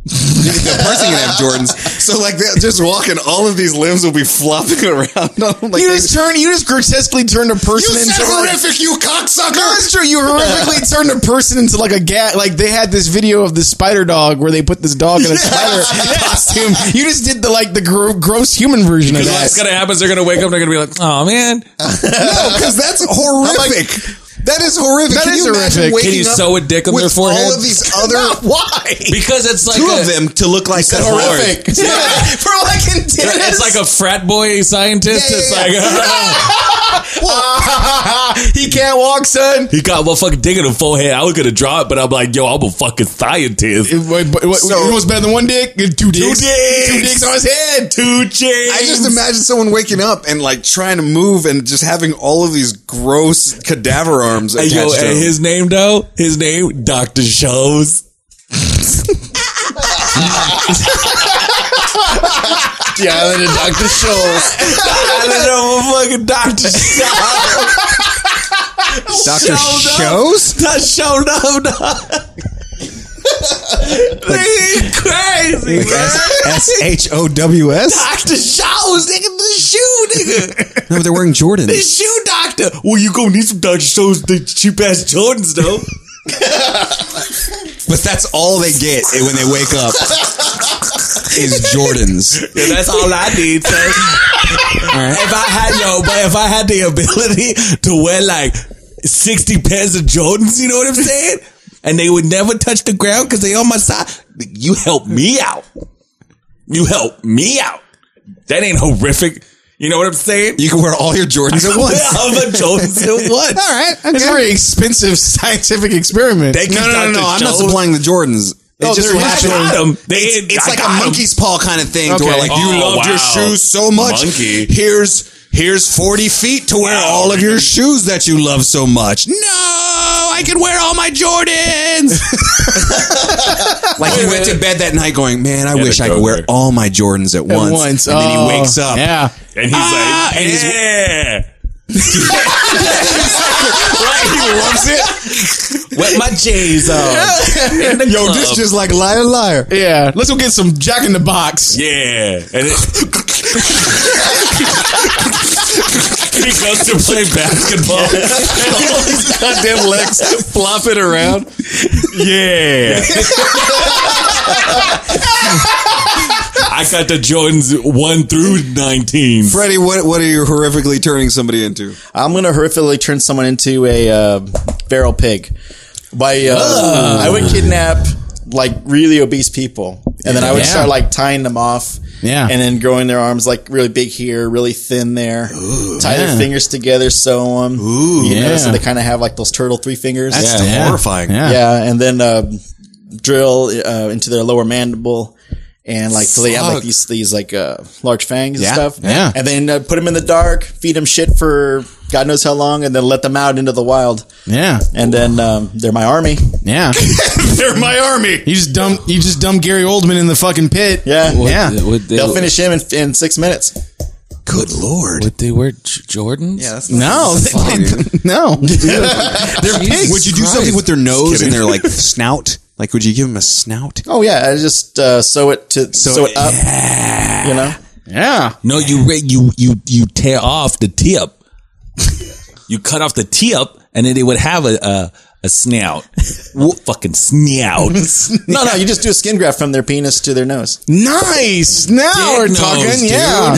the person can have Jordans. So like they're just walking, all of these limbs will be flopping around. on them, Like You they- just turn, you just grotesquely turn a person you into said like, horrific, you cocksucker. No, it's true. You horrifically turned a person into like a gat. Like they had this video of the spider dog where they put this dog in a spider costume. You just did the like the gro- gross human version of What's that. gonna happen is they're gonna wake up and they're gonna be like, oh man. No, because that's horrific. That is horrific. That Can is you imagine horrific. waking Can you up sew a dick on with their forehead? all of these other Why? Because it's like two a, of them to look like a Horrific. horde. Yeah. For like intense. it's like a frat boy scientist. Yeah, It's yeah, like he can't walk, son. he got one fucking dick in the forehead. I was gonna draw it, but I'm like, yo, I'm a fucking scientist. It- what- what- what- So- you know what's better than one dick? Two dicks. Two dicks. Two dicks on his head. Two chains. I just imagine someone waking up and like trying to move and just having all of these gross cadaver arms Hey, attached yo, to and them. his name though, his name, Doctor Shows. The island of Doctor Scholl's. I don't know, fucking Doctor Shows. Doctor Showed up. Shows? That showed up, dog. He's crazy, S H O W S? Doctor Shows, nigga, the shoe, nigga. No, but they're wearing Jordans. The shoe doctor. Well, you gonna need some Doctor Shows, the cheap ass Jordans, though. But that's all they get when they wake up is Jordans. Yeah, that's all I need, son. Right. If I had yo, but if I had the ability to wear like sixty pairs of Jordans, you know what I'm saying? And they would never touch the ground because they on my side. You help me out. You help me out. That ain't horrific. You know what I'm saying? You can wear all your Jordans at once. All the Jordans at once. All right. Okay. It's a very expensive scientific experiment. They No, no, no, Doctor no. I'm not Shows. supplying the Jordans. It Oh, just they're so I happens. got 'em. They, It's, it's I like got a 'em. monkey's paw kind of thing. To Okay. where like you Oh, loved your wow. shoes so much. Monkey. Here's here's forty feet to wear Wow. all of your shoes that you love so much. No, I can wear all my Jordans. Like he went to bed that night going, man, I Yeah, wish the I could wear go-go. all my Jordans at, At once. once. And then Oh, he wakes up. Yeah. And he's Ah, like, and he's- yeah. Right, he loves it. Wet my J's on. In the Yo, club. this just like liar, liar. Yeah. Let's go get some Jack in the Box. Yeah. And it, he goes to play basketball. And all these goddamn legs flopping around. Yeah. I got the Jordans one through nineteen. Freddie, what what are you horrifically turning somebody into? I'm gonna horrifically turn someone into a uh, feral pig. By uh, I would kidnap like really obese people, and then I would Yeah. start like tying them off. Yeah. And then growing their arms like really big here, really thin there. Tie yeah. their fingers together, sew them. Ooh, you know, yeah. so they kind of have like those turtle three fingers. That's Yeah. horrifying. Yeah. Yeah, and then uh, drill uh, into their lower mandible, and like so they have like Fuck. these these like uh, large fangs Yeah, and stuff. yeah. and then uh, put them in the dark, feed them shit for God knows how long, and then let them out into the wild. Yeah. And then um, they're my army. Yeah. They're my army. You just dump you just dump Gary Oldman in the fucking pit. Yeah, Yeah. Would they, they'll finish him in, in six minutes. Good lord. Would they wear J- Jordans? Yeah, that's No. Dude. No. They're pigs. Would you do Christ. something with their nose and their like snout? Like, would you give them a snout? Oh yeah, I just uh, sew it to sew it up. You know, Yeah. No, you ra- you you you tear off the tip. You cut off the tip, and then they would have a a, a snout. Fucking snout. no, no, you just do a skin graft from their penis to their nose. Nice. Now Dick we're nose, talking. dude. Yeah.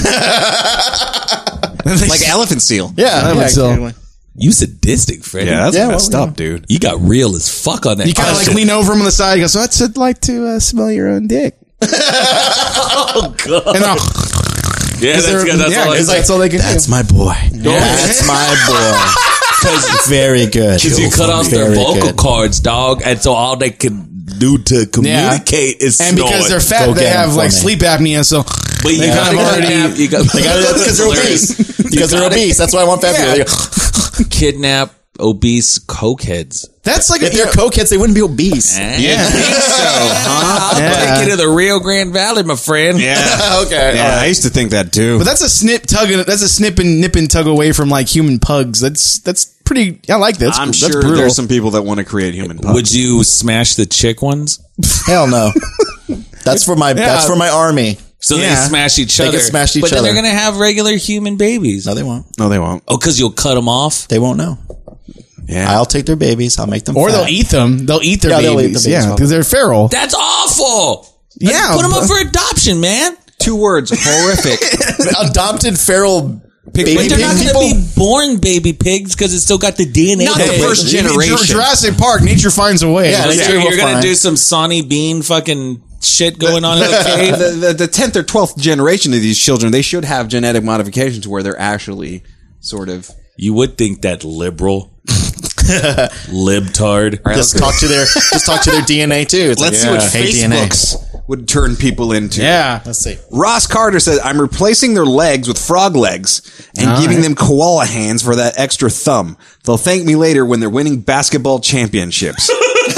Like elephant seal. Yeah, Yeah, yeah, so- exactly. You sadistic, Freddie. Yeah, that's Yeah, well, messed yeah. up, dude. You got real as fuck on that. You kind of Oh, like shit. lean over him on the side. You go, so what's it like to uh, smell your own dick? Oh god. And uh, Yeah, that's, there- good. That's yeah, all I it's like, that's all they can That's do. my boy. That's my boy. Very good. Because you cut off their Very vocal good. cords, dog, and so all they can do to communicate is And snort. because they're fat, Go they get 'em have for like me. sleep apnea. So but you they gotta kind of already. kidnap, you got, They gotta, because they're obese. Because they're obese. That's why I want fat people. They go, kidnap obese cokeheads. That's like if they're cokeheads, they wouldn't be obese. Yeah. I'll Yeah. take you to the Rio Grande Valley, my friend. Yeah. Okay. Yeah, I used to think that too. But that's a snip tug. That's a snip and nip and tug away from like human pugs. That's that's pretty. I like that. That's, I'm that's sure brutal. there's some people that want to create human pups. Would you smash the chick ones? Hell no. That's for my. That's for my army. So Yeah. they smash each They other. can smash each but then other. they're going to have regular human babies. No, they won't. No, they won't. Oh, because you'll cut them off? They won't know. Yeah. I'll take their babies. I'll make them. Or fat. they'll eat them. They'll eat their Yeah, they'll eat babies. the babies, Yeah, because they're feral. That's awful. Yeah, Put them up but- for adoption, man. Two words. Horrific. adopted feral baby But they're pig not going people. to be born baby pigs because it's still got the D N A. Not the Hey, first You mean generation. Jur- Jurassic Park. Nature finds a way. Yeah, so nature you're will going to find. do some Sonny Bean fucking shit going on in the cave? the, the, the tenth or twelfth generation of these children, they should have genetic modifications where they're actually sort of. You would think that liberal, libtard. Just talk to their. Just talk to their D N A too. It's Let's like, see what hey, D N A. Facebook's would turn people into. Yeah. Let's see. Ross Carter says, I'm replacing their legs with frog legs and All giving right. them koala hands for that extra thumb. They'll thank me later when they're winning basketball championships.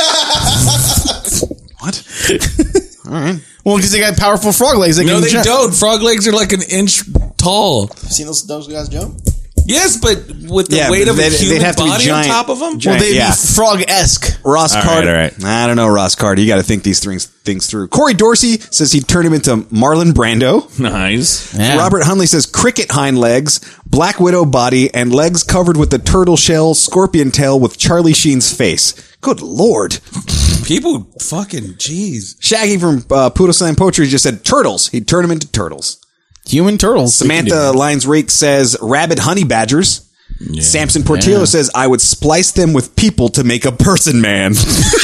What? All right. Well, because they got powerful frog legs. They No, can they jump. don't. Frog legs are like an inch tall. You seen those those guys jump? Yes, but with the Yeah, weight but of they'd- a they'd human have to be body giant- on top of them? giant- Well, they'd yeah. be frog-esque. Ross All Carter. right, all right. I don't know, Ross Carter. You got to think these things things through. Corey Dorsey says he'd turn him into Marlon Brando. Nice. Yeah. Robert Hunley says cricket hind legs, Black Widow body, and legs covered with the turtle shell, scorpion tail with Charlie Sheen's face. Good Lord. People fucking, jeez. Shaggy from uh, Poodle Slam Poetry just said turtles. He'd turn them into turtles. Human turtles. Samantha Lyons Rake says rabid honey badgers. Samson Portillo Yeah. says I would splice them with people to make a person man.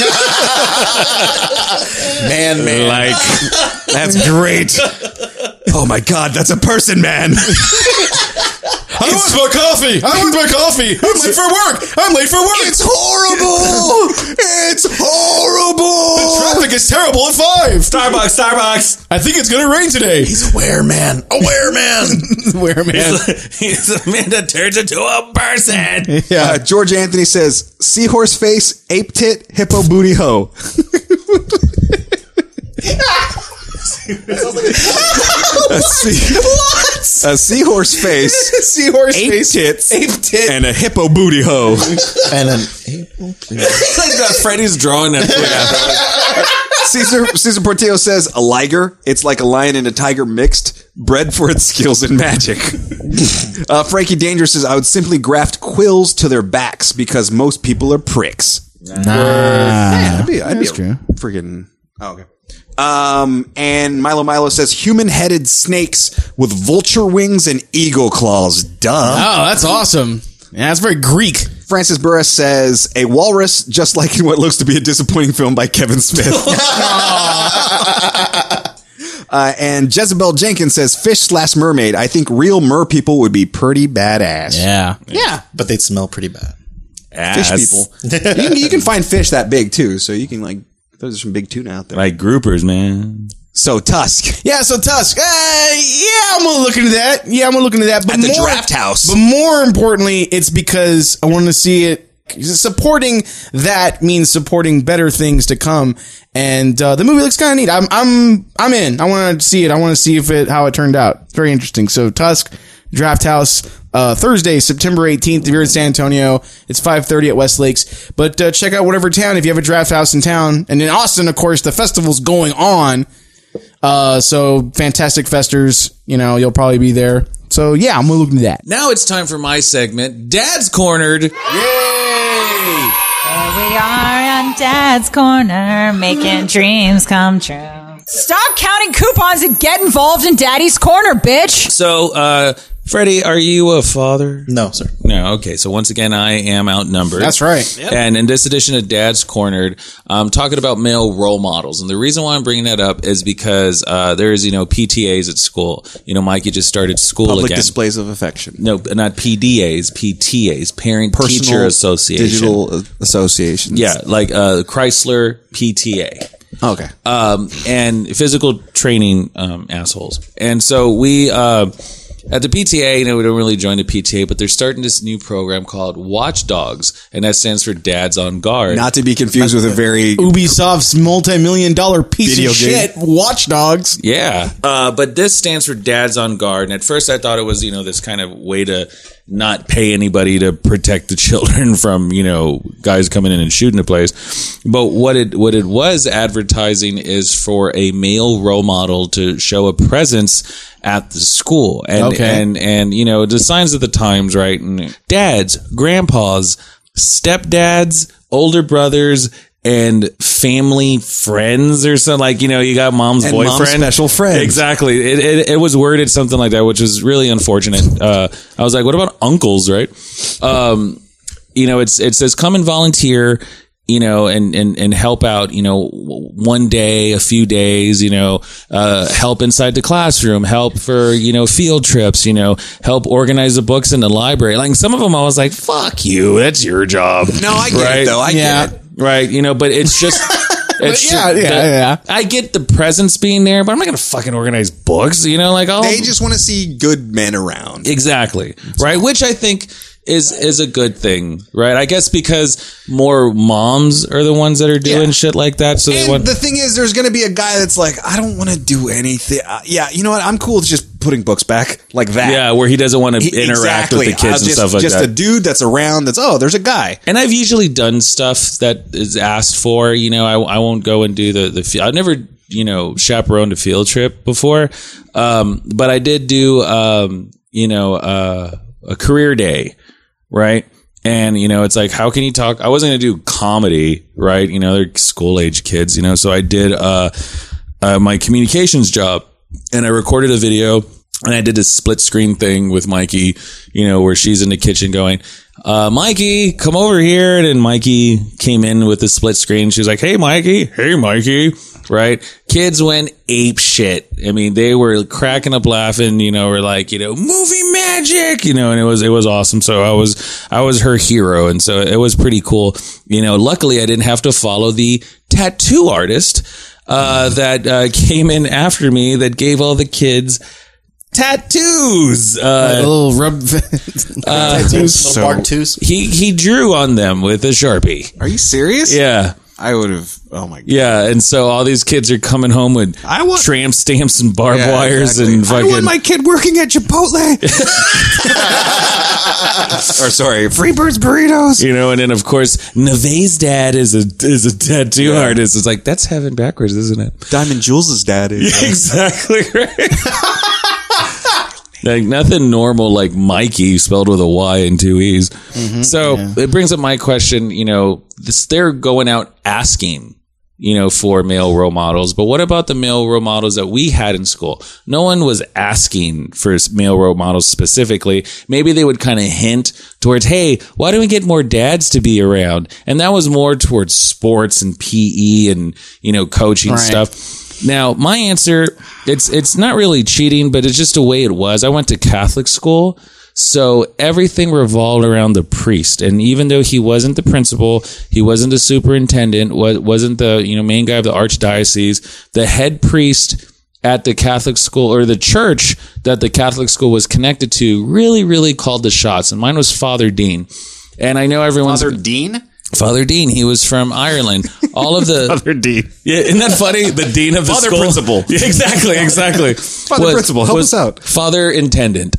Man, man. Like, that's great. Oh my God, that's a person man. I want my coffee. I want my coffee. I'm late for work. I'm late for work. It's horrible. It's horrible. Traffic is terrible at five. Starbucks, Starbucks. I think it's gonna rain today. He's a wereman. A wereman. Where man? He's a man that turns into a person. Uh, George Anthony says seahorse face, ape tit, hippo booty hoe. a, sea- a seahorse face, Seahorse ape face. tits, Ape tit. and a hippo booty hoe. And then It's like that Freddy's drawing that. Caesar Caesar Portillo says a liger. It's like a lion and a tiger mixed, bred for its skills in magic. uh, Frankie Dangerous says I would simply graft quills to their backs because most people are pricks. Nah. Yeah, I'd be, I'd be That's a true. friggin' oh, okay. Um, and Milo Milo says human-headed snakes with vulture wings and eagle claws. Duh. Oh, that's awesome. Yeah, that's very Greek. Francis Burris says a walrus, just like in what looks to be a disappointing film by Kevin Smith. uh, and Jezebel Jenkins says fish slash mermaid. I think real mer people would be pretty badass. Yeah. Yeah. but they'd smell pretty bad. Fish people. you, can, you can find fish that big too, so you can like. Those are some big tuna out there. Like groupers, man. So Tusk. Yeah, so Tusk. Uh, yeah, I'm gonna look into that. Yeah, I'm gonna look into that. But At the more, Draft House. But more importantly, it's because I want to see it. Supporting that means supporting better things to come, and uh, the movie looks kind of neat. I'm, I'm, I'm in. I want to see it. I want to see if it how it turned out. It's very interesting. So Tusk, Draft House, uh, Thursday, September eighteenth. If you're in San Antonio, it's five thirty at West Lakes. But uh, check out whatever town if you have a Draft House in town. And in Austin, of course, the festival's going on. Uh, so Fantastic Festers, you know, you'll probably be there. So yeah, I'm gonna look into that. Now it's time for my segment, Dad's Cornered. Yay! Here we are on Dad's Corner, making dreams come true. Stop counting coupons and get involved in Daddy's Corner, bitch! So, uh, Freddie, are you a father? No, sir. No, okay. So once again, I am outnumbered. That's right. And in this edition of Dad's Cornered, I'm talking about male role models. And the reason why I'm bringing that up is because uh, there's, you know, P T As at school. You know, Mikey just started school Public again. displays of affection. No, not P D As, P T As, Parent Teacher Personal Association. Digital uh, associations. Yeah, like uh, Chrysler P T A. Okay. Um, and physical training um, assholes. And so we, uh, at the P T A, you know, we don't really join the P T A, but they're starting this new program called Watch Dogs, and that stands for Dads on Guard. Not to be confused with a very Ubisoft's multi-million dollar piece Video of game. shit, Watch Dogs. Yeah. Uh, but this stands for Dads on Guard. And at first I thought it was, you know, this kind of way to not pay anybody to protect the children from, you know, guys coming in and shooting the place. But what it, what it was advertising is for a male role model to show a presence at the school. And, Okay. and, and, you know, the signs of the times, right? And dads, grandpas, stepdads, older brothers, and family friends or something, like, you know, you got mom's And boyfriend. mom's special friend. Exactly. It, it, it was worded something like that, which was really unfortunate. Uh, I was like, what about uncles, right? Um, you know, it's, it says come and volunteer, you know, and, and, and help out, you know, one day, a few days, you know, uh, help inside the classroom, help for, you know, field trips, you know, help organize the books in the library. Like some of them I was like, fuck you. That's your job. No, I get Right? it though. I Yeah. get it. Right, you know, but it's just, it's yeah, just yeah, the- yeah. I get the presence being there, but I'm not gonna fucking organize books, you know, like oh, They just want to see good men around. exactly right, which I think is is a good thing, right? I guess because more moms are the ones that are doing Yeah. shit like that. So they And want. the thing is, there's going to be a guy that's like, I don't want to do anything. Uh, yeah, you know what? I'm cool with just putting books back like that. Yeah, where he doesn't want to He- interact exactly. with the kids I'll and just, stuff like just that. a dude that's around. That's oh, there's a guy. And I've usually done stuff that is asked for. You know, I, I won't go and do the the. fi- I've never you know chaperoned a field trip before, um, but I did do um, you know uh, a career day, right? And you know, it's like, how can you talk? I wasn't going to do comedy, right? You know, they're school age kids, you know. So I did uh, uh, my communications job, and I recorded a video. And I did this split screen thing with Mikey, you know, where she's in the kitchen going, uh, Mikey, come over here. And then Mikey came in with the split screen. She was like, hey, Mikey. Hey, Mikey. Right. Kids went ape shit. I mean, they were cracking up laughing, you know, we're like, you know, movie magic, you know, and it was, it was awesome. So I was, I was her hero. And so it was pretty cool. You know, luckily I didn't have to follow the tattoo artist, uh, that, uh, came in after me that gave all the kids tattoos. a Uh, little rub tattoos. Little bark twos. he, he drew on them with a Sharpie. Are you serious? Yeah. I would have. Oh my god. Yeah. And so all these kids are coming home with I want- tramp stamps and barbed Yeah, wires exactly. and I fucking. want my kid working at Chipotle. or sorry, Freebird's Burritos. you know, and then of course, Neve's dad is a, is a tattoo artist. It's like, that's heaven backwards, isn't it? Diamond Jules' dad is. Exactly right. Like nothing normal like Mikey spelled with a Y and two E's. So it brings up my question, you know, this, they're going out asking, you know, for male role models, but what about the male role models that we had in school? No one was asking for male role models specifically. Maybe they would kind of hint towards, hey, why don't we get more dads to be around? And that was more towards sports and P E and, you know, coaching Right. stuff. Now, my answer, it's it's not really cheating, but it's just the way it was. I went to Catholic school, so everything revolved around the priest. And even though he wasn't the principal, he wasn't the superintendent, wa- wasn't the you know main guy of the archdiocese, the head priest at the Catholic school or the church that the Catholic school was connected to really, really called the shots. And mine was Father Dean. And I know everyone's... Father Dean? Father Dean, he was from Ireland. All of the Father Dean. yeah, isn't that funny? The dean of the Father school, principal. Yeah, exactly, exactly. Father principal, help us out. Father intendant.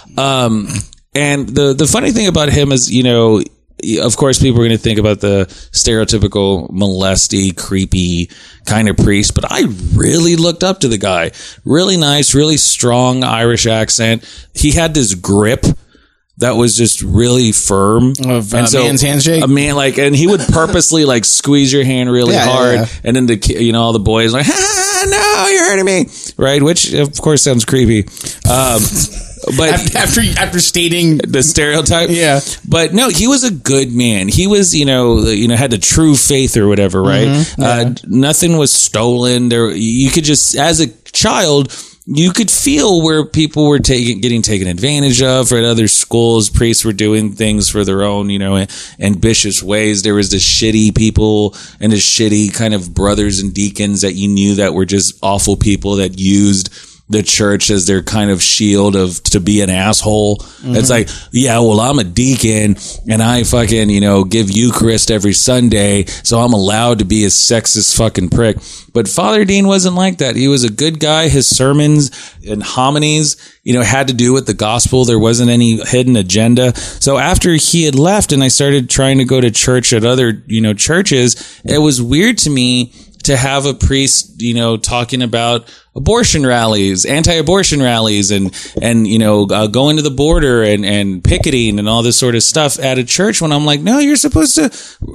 Um, and the the funny thing about him is, you know, of course, people are going to think about the stereotypical molesty, creepy kind of priest, but I really looked up to the guy. Really nice, really strong Irish accent. He had this grip that was just really firm. Of, uh, man's handshake? A man, like, and he would purposely like squeeze your hand really Yeah, yeah, hard. yeah. And then the, ki- you know, all the boys like, ah, no, you're hurting me. Right. Which of course sounds creepy. Um, but After, after after stating the stereotype. Yeah. But no, he was a good man. He was, you know, you know, had the true faith or whatever, right? Mm-hmm. Uh, nothing was stolen. There, you could just, as a child, you could feel where people were taking, getting taken advantage of. Or at other schools, priests were doing things for their own, you know, ambitious ways. There was the shitty people and the shitty kind of brothers and deacons that you knew that were just awful people that used the church as their kind of shield of to be an asshole. Mm-hmm. It's like, yeah, well, I'm a deacon and I fucking, you know, give Eucharist every Sunday. So I'm allowed to be a sexist fucking prick. But Father Dean wasn't like that. He was a good guy. His sermons and homilies, you know, had to do with the gospel. There wasn't any hidden agenda. So after he had left and I started trying to go to church at other, you know, churches, it was weird to me to have a priest, you know, talking about abortion rallies, anti-abortion rallies, and, and, you know, uh, going to the border and, and picketing and all this sort of stuff at a church when I'm like, no, you're supposed to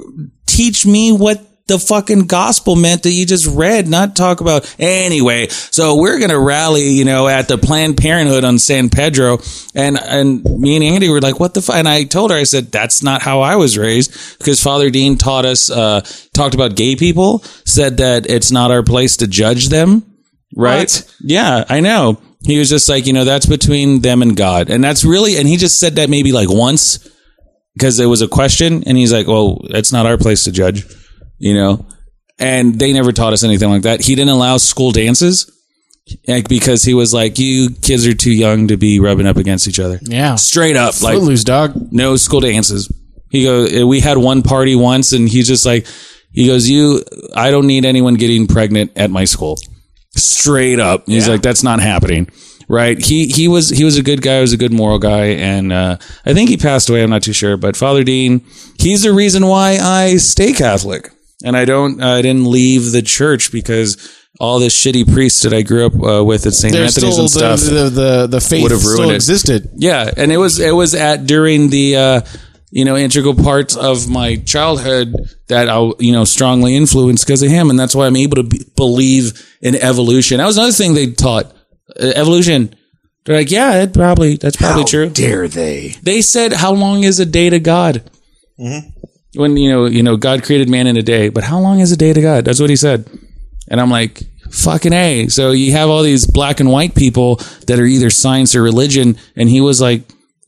teach me what the fucking gospel meant that you just read, not talk about. Anyway, so we're going to rally, you know, at the Planned Parenthood on San Pedro. And, and me and Andy were like, what the fuck? And I told her, I said, that's not how I was raised, because Father Dean taught us, uh, talked about gay people, said that it's not our place to judge them. Right? What? Yeah, I know. He was just like, you know, that's between them and God. And that's really, and he just said that maybe like once because it was a question. And he's like, well, it's not our place to judge, you know? And they never taught us anything like that. He didn't allow school dances. Like, because he was like, you kids are too young to be rubbing up against each other. Yeah. Straight up. Like, Footloose, dog. no school dances. He goes, we had one party once and he's just like, he goes, you, I don't need anyone getting pregnant at my school. Straight up. He's Yeah. like, that's not happening. Right. He, he was, he was a good guy. He was a good moral guy. And, uh, I think he passed away. I'm not too sure, but Father Dean, he's the reason why I stay Catholic and I don't, I didn't leave the church because all the shitty priests that I grew up uh, with at Saint There's Anthony's still and the, stuff the, the, the faith would have still ruined it. existed. Yeah, and it was it was at during the uh, you know integral parts of my childhood that I you know strongly influenced because of him, and that's why I'm able to be, believe in evolution. That was another thing they taught uh, evolution. They're like, yeah, it probably that's probably How true. dare they? They said, how long is a day to God? Mm-hmm. When you know you know God created man in a day, but how long is a day to God? That's what he said. And I'm like, fucking A. So you have all these black and white people that are either science or religion. And he was like,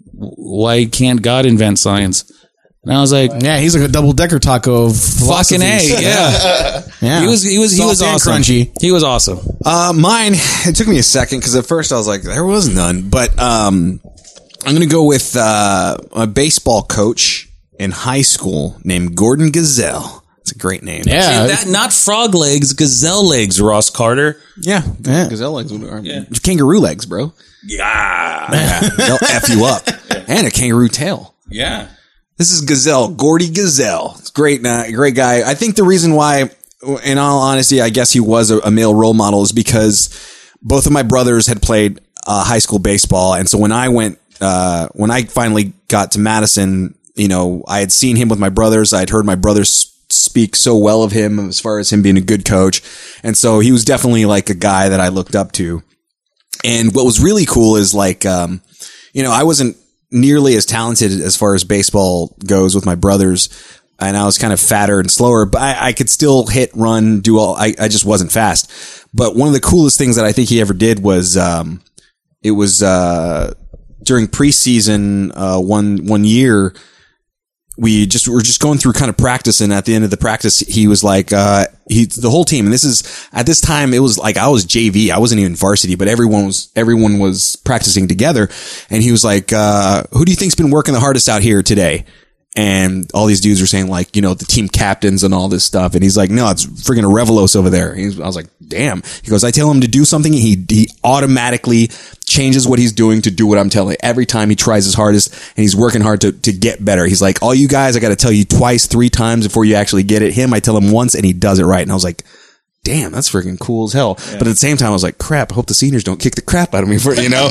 why can't God invent science? And I was like, Yeah, he's like a double decker taco of fucking A. philosophies. Yeah. Yeah. He was, he was, he Salty was and awesome. crunchy. He was awesome. Uh, mine, it took me a second because at first I was like, there was none. But um, I'm going to go with uh, a baseball coach in high school named Gordon Gazelle. It's a great name. Yeah. See, that, not frog legs, gazelle legs, Ross Carter. Yeah. Yeah. Gazelle legs. Are, Kangaroo legs, bro. Yeah. Yeah. They'll F you up. And a kangaroo tail. Yeah. This is Gazelle, Gordy Gazelle. It's great, uh, great guy. I think the reason why, in all honesty, I guess he was a, a male role model is because both of my brothers had played uh, high school baseball. And so when I went, uh, when I finally got to Madison, you know, I had seen him with my brothers. I had heard my brothers speak so well of him as far as him being a good coach. And so he was definitely like a guy that I looked up to. And what was really cool is like, um, you know, I wasn't nearly as talented as far as baseball goes with my brothers. And I was kind of fatter and slower, but I, I could still hit, run, do all, I, I just wasn't fast. But one of the coolest things that I think he ever did was, um, it was, uh, during preseason, uh, one, one year, we just were just going through kind of practice. And at the end of the practice, he was like, uh, he, the whole team. And this is at this time, it was like I was J V. I wasn't even varsity, but everyone was, everyone was practicing together. And he was like, uh, who do you think's been working the hardest out here today? And all these dudes were saying like, you know, the team captains and all this stuff. And he's like, no, it's friggin' Revelos over there. He's, I was like, damn. He goes, I tell him to do something. He, he automatically changes what he's doing to do what I'm telling. Every time he tries his hardest and he's working hard to, to get better. He's like, all you guys, I got to tell you twice, three times before you actually get it. Him, I tell him once and he does it right. And I was like, damn, that's freaking cool as hell. Yeah. But at the same time, I was like, crap, I hope the seniors don't kick the crap out of me for, you know?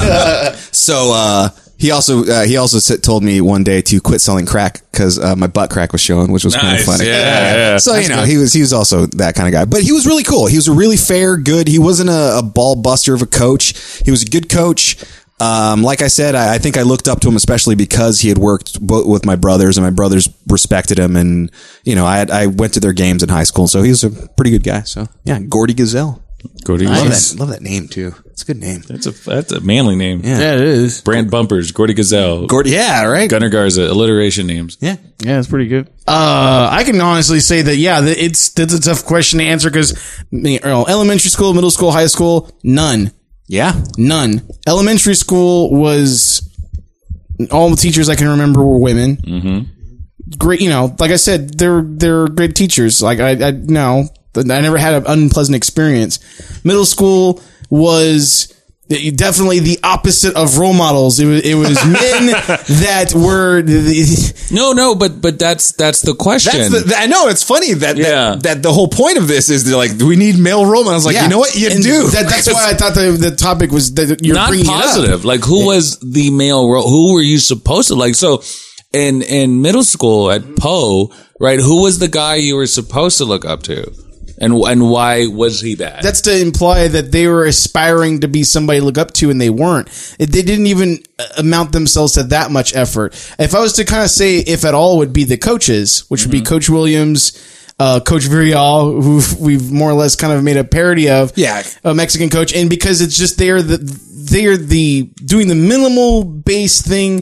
So, uh, He also uh, he also said, told me one day to quit selling crack because uh, my butt crack was showing, which was Nice. kind of funny. Yeah, yeah. So you know he was he was also that kind of guy, but he was really cool. He was a really fair, good. He wasn't a, a ball buster of a coach. He was a good coach. Um, like I said, I, I think I looked up to him especially because he had worked bo- with my brothers, and my brothers respected him. And you know, I had, I went to their games in high school, so he was a pretty good guy. So yeah, Gordy Gazelle. Gordy I love Gazelle. that, love that name too. It's a good name. That's a that's a manly name. Yeah. Yeah, it is. Brand bumpers, Gordy Gazelle, Gordy, yeah, right. Gunnar Garza, alliteration names. Yeah. Yeah, it's pretty good. Uh, I can honestly say that, yeah, that it's, that's a tough question to answer because, you know, elementary school, middle school, high school, none. Yeah. None. Elementary school was, all the teachers I can remember were women. Mm-hmm. Great, you know, like I said, they're, they're great teachers. Like, I, I, no, I never had an unpleasant experience. Middle school was definitely the opposite of role models. It was, it was men that were the, No, no, but but that's that's the question. That's the, I know it's funny that, Yeah. that that the whole point of this is they're like we need male role models. Like yeah. you know what you And do. That, that's why I thought the, the topic was that you're not bringing it up. positive. Like, who was the male role? Who were you supposed to like? So, in in middle school at Poe, right? Who was the guy you were supposed to look up to, and and why was he bad? That's to imply that they were aspiring to be somebody to look up to, and they weren't. It, they didn't even amount themselves to that much effort. If I was to kind of say, if at all, would be the coaches, which would be Coach Williams, uh, Coach Virial, who we've more or less kind of made a parody of, Yeah. a Mexican coach, and because it's just they're the they're the doing the minimal base thing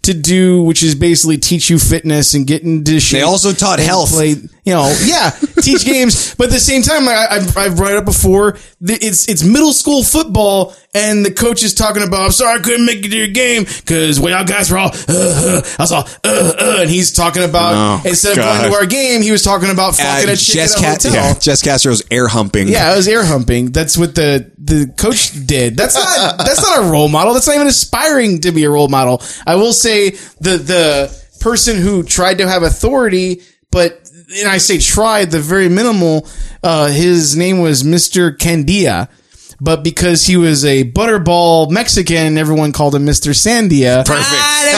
to do, which is basically teach you fitness and get into shape. They also taught and health. Play, you know, yeah, teach games. But at the same time, I, I've, I've brought it up before. It's it's middle school football, and the coach is talking about, I'm sorry I couldn't make it to your game because when y'all guys were all, uh, uh, I was all, uh, uh, and he's talking about, Oh, instead of God. going to our game, he was talking about fucking Uh, a chick Jess, at a Cat- hotel. yeah, Jess Castro's air humping. Yeah, it was air humping. That's what the, the coach did. That's not that's not a role model. That's not even aspiring to be a role model. I will say the the person who tried to have authority, but and I say tried, the very minimal. Uh, his name was Mister Candia, but because he was a butterball Mexican, everyone called him Mister Sandia. Perfect.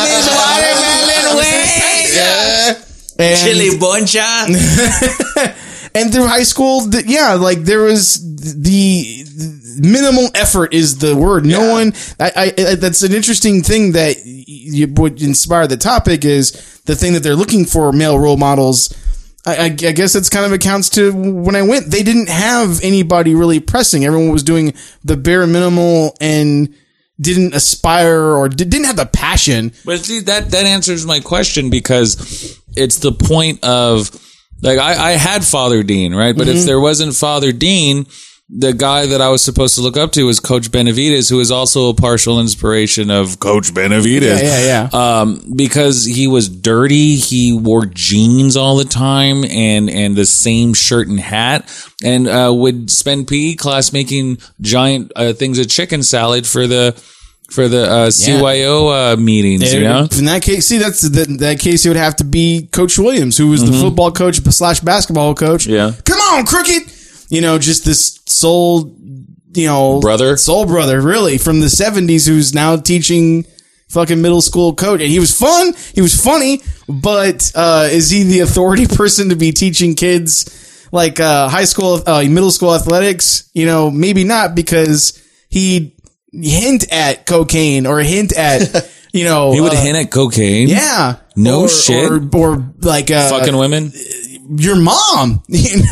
And, Chili boncha. And through high school, th- yeah, like there was the, the minimal effort is the word. No Yeah. one, I, I, that's an interesting thing that you would inspire the topic is the thing that they're looking for male role models. I, I, I guess it's kind of accounts to when I went, they didn't have anybody really pressing. Everyone was doing the bare minimal and didn't aspire or did, didn't have the passion. But see, that, that answers my question because it's the point of, like, I, I had Father Dean, right? But Mm-hmm. if there wasn't Father Dean, the guy that I was supposed to look up to was Coach Benavides, who is also a partial inspiration of Coach Benavides. Yeah, yeah, yeah. Um, because he was dirty, he wore jeans all the time and, and the same shirt and hat, and, uh, would spend P E class making giant, uh, things of chicken salad for the, for the, uh, C Y O, uh, meetings, you know? In that case, see, that's the, that case. It would have to be Coach Williams, who was the football coach slash basketball coach. Yeah. Come on, crooked. You know, just this soul, you know, Brother? soul brother, really from the seventies, who's now teaching fucking middle school coach. And he was fun. He was funny, but uh, is he the authority person to be teaching kids like uh, high school, uh, middle school athletics? You know, maybe not, because he hint at cocaine or hint at, you know, He would uh, hint at cocaine. yeah. No or, shit. Or, or like, uh, Fucking women. your mom, you know,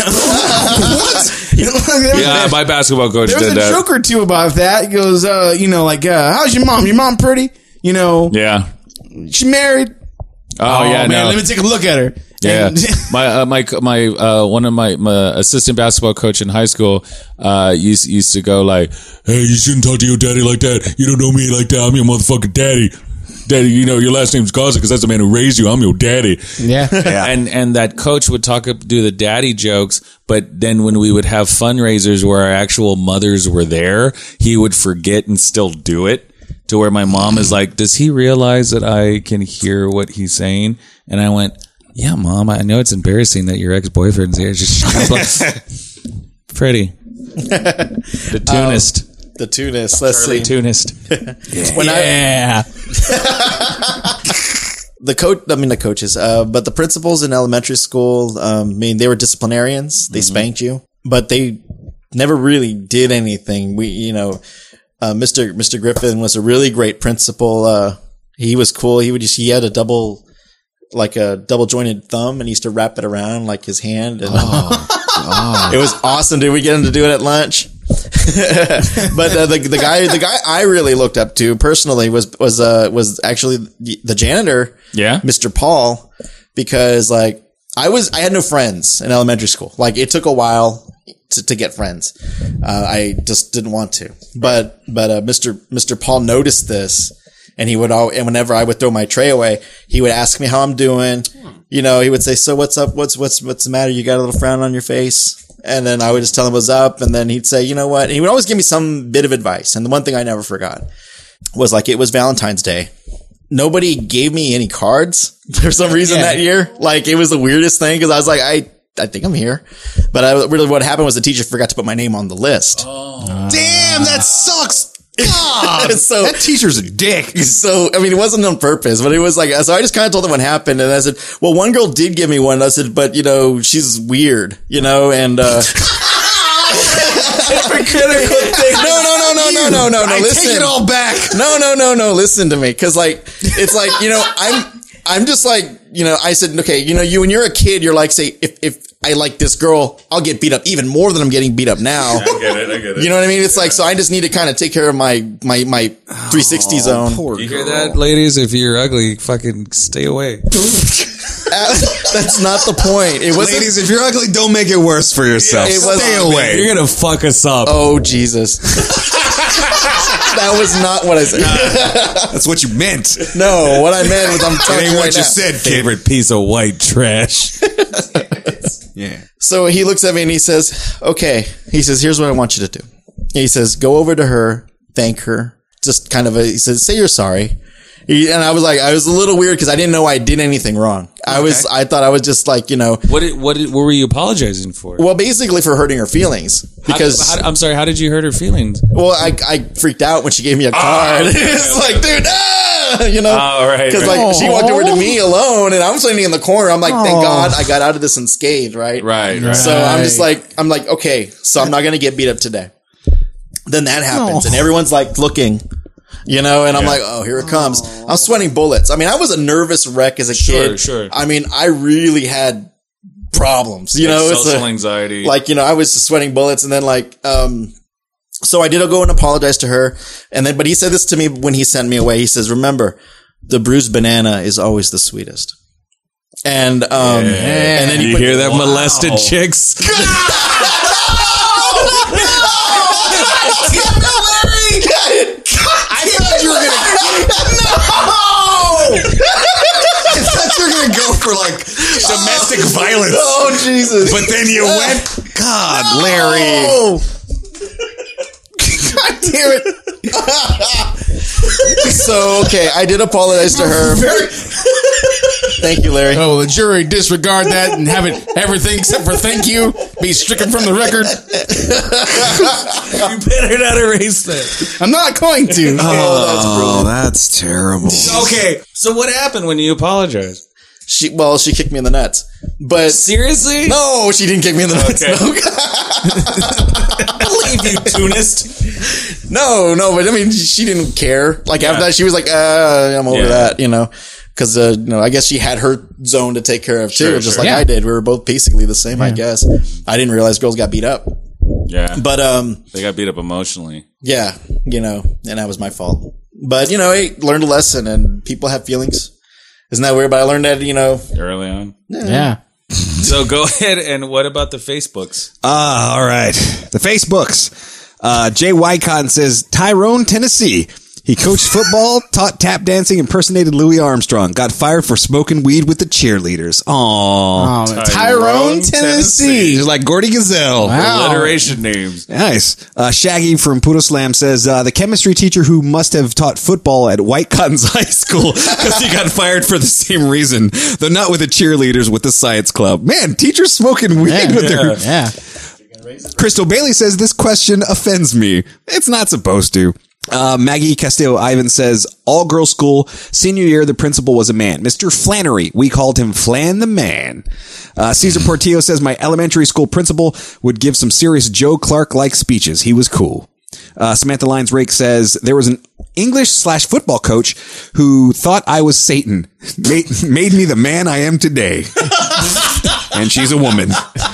what? You know, there Yeah, was, my basketball coach there was did a that. joke or two about that. He goes, uh, you know, like, uh, how's your mom? Your mom pretty? You know, Yeah. she married. Oh, yeah, man, no. let me take a look at her. Yeah, And- my uh, my my uh, one of my, my assistant basketball coach in high school uh used used to go like, "Hey, you shouldn't talk to your daddy like that. You don't know me like that. I'm your motherfucking daddy, daddy. You know your last name's Gaza because that's the man who raised you. I'm your daddy." yeah. And and that coach would talk up, do the daddy jokes, but then when we would have fundraisers where our actual mothers were there, he would forget and still do it. To where my mom is like, "Does he realize that I can hear what he's saying?" And I went, "Yeah, Mom, I know it's embarrassing that your ex-boyfriend's here." Just kind of like, Freddie, the tunist, The tunist. Let's Charlie see. tunist. When Yeah. the coach, I mean the coaches, uh, but the principals in elementary school, um, I mean, they were disciplinarians. They spanked you, but they never really did anything. We, you know, uh, Mister Mister Griffin was a really great principal. Uh, he was cool. He would just, he had a double, like a double jointed thumb, and he used to wrap it around like his hand. And it was awesome. Did we get him to do it at lunch? But uh, the the guy the guy I really looked up to personally was was uh was actually the, the janitor, Yeah. Mister Paul, because like I was I had no friends in elementary school. Like it took a while to, to get friends. Uh, I just didn't want to. But but uh, Mister Mister Paul noticed this, and he would all and whenever I would throw my tray away, he would ask me how I'm doing. You know, he would say, "So what's up? What's what's what's the matter? You got a little frown on your face?" And then I would just tell him what's up. And then he'd say, "You know what?" And he would always give me some bit of advice. And the one thing I never forgot was like, it was Valentine's Day. Nobody gave me any cards for some reason Yeah. that year. Like it was the weirdest thing. Cause I was like, I, I think I'm here. But I really, what happened was the teacher forgot to put my name on the list. Damn, that sucks. God, So- that teacher's a dick. So, I mean, it wasn't on purpose, but it was like, so I just kind of told them what happened. And I said, well, one girl did give me one. I said, but you know, she's weird, you know, and, uh, hypocritical thing. No, no, no, no, no, no, no, no. I Listen. take it all back. No, no, no, no. Listen to me. Cause like, it's like, you know, I'm, I'm just like, you know, I said, okay, you know, you, when you're a kid, you're like, say, if, if I like this girl, I'll get beat up even more than I'm getting beat up now. I get it. I get it. You know what I mean? It's like, so I just need to kind of take care of my, my, my three sixty zone. Poor You hear girl. that, ladies? If you're ugly, fucking stay away. That's not the point. It wasn't. Ladies, if you're ugly, don't make it worse for yourself. It was- Stay away. You're gonna fuck us up. Oh, Jesus. That was not what I said. That's what you meant. No, what I meant was I'm That telling ain't you what right you now. said, kid. Favorite piece of white trash. Yeah. So he looks at me and he says, okay. He says, here's what I want you to do. He says, go over to her, thank her. Just kind of a, he says, say you're sorry. He, and I was like, I was a little weird because I didn't know I did anything wrong. I was, I thought I was just like, you know, What? Did, what? Did, what were you apologizing for? well, basically for hurting her feelings because, How- how- I'm sorry. How did you hurt her feelings? well, I, I freaked out when she gave me a card. It's like, dude, ah, you know, Oh, right, because right. like she walked over to me alone and I'm standing in the corner. I'm like, thank God I got out of this unscathed, right? Right. Right. So I'm just like, I'm like, okay, so I'm not going to get beat up today. Then that happens and everyone's like looking, you know, and I'm like, oh, here it comes. I'm sweating bullets. I mean, I was a nervous wreck as a Sure, kid. sure. I mean, I really had problems, you Like know, it's social a- anxiety. like, you know, I was sweating bullets and then like, um, so I did go and apologize to her. And then, but he said this to me when he sent me away. He says, remember, the bruised banana is always the sweetest. And, um, and then he you put- hear that, Wow. molested chicks? I thought you were gonna. I thought you were gonna go for like domestic violence. Oh, Jesus. But then you went, God, Larry. Oh. God damn it. So, okay, I did apologize to her. Thank you, Larry. Oh, the jury disregard that and have it everything except for thank you be stricken from the record. You better not erase that. I'm not going to. Oh, that's terrible. Okay, so what happened when you apologized? She, well, she kicked me in the nuts. But Seriously? no, she didn't kick me in the nuts. Okay. No. believe you, tunist. No, no, but I mean, she didn't care. Like after Yeah. that, she was like, uh, I'm over Yeah. that, you know, cause, uh, you know, I guess she had her zone to take care of too, Sure, just sure. like Yeah. I did. We were both basically the same, I guess. I didn't realize girls got beat up, Yeah, but, um, they got beat up emotionally. yeah, you know, and that was my fault. But, you know, I learned a lesson and people have feelings. Isn't that weird? But I learned that, you know, Early on. Yeah. So go ahead, and what about the Facebooks? Ah, all right. The Facebooks. Uh, Jay Wycott says, Tyrone, Tennessee. He coached football, taught tap dancing, impersonated Louis Armstrong. Got fired for smoking weed with the cheerleaders. Aww. Oh, Tyrone, Tyrone, Tennessee. Tennessee. He's like Gordy Gazelle. Wow. Alliteration names. Nice. Uh, Shaggy from Poodle Slam says, uh, the chemistry teacher who must have taught football at White Cotton's high school because he got fired for the same reason, though not with the cheerleaders, with the science club. Man, teachers smoking weed Yeah, with their... yeah. Crystal Bailey says, this question offends me. It's not supposed to. Uh, Maggie Castillo Ivan says, all girls school, senior year, the principal was a man. Mister Flannery. We called him Flan the Man. Uh, Cesar Portillo says, my elementary school principal would give some serious Joe Clark-like speeches. He was cool. Uh, Samantha Lyons Rake says, there was an English slash football coach who thought I was Satan, made, made me the man I am today. And she's a woman.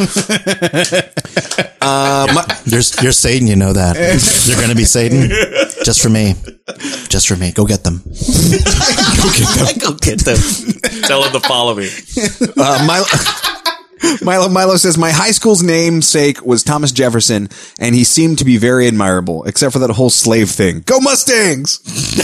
You're, you're Satan, you know that. You're going to be Satan. Just for me. Just for me. Go get them. Go get them. Go get them. Tell him to follow me. Uh, Milo, Milo, Milo says, my high school's namesake was Thomas Jefferson, and he seemed to be very admirable, except for that whole slave thing. Go Mustangs!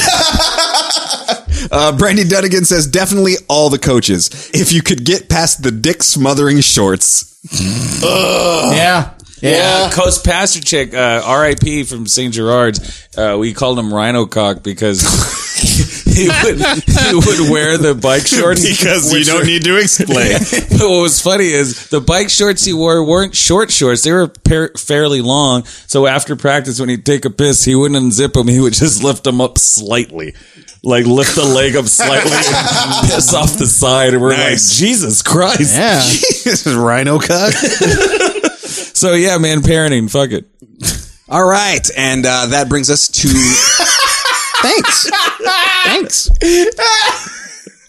uh, Brandy Dunnigan says, definitely all the coaches. If you could get past the dick smothering shorts. Yeah. Yeah, Coach Pastor Chick, uh, R I P from Saint Gerard's. Uh, we called him Rhino Cock because he would he would wear the bike shorts Because you which don't were- need to explain. But what was funny is the bike shorts he wore weren't short shorts; they were par- fairly long. So after practice, when he'd take a piss, he wouldn't unzip them; he would just lift them up slightly. Like lift the leg up slightly and piss off the side, and we're Nice. like, Jesus Christ! Yeah. This is Rhino Cock. So yeah, man, parenting, fuck it. All right. And uh, that brings us to... Thanks. Thanks.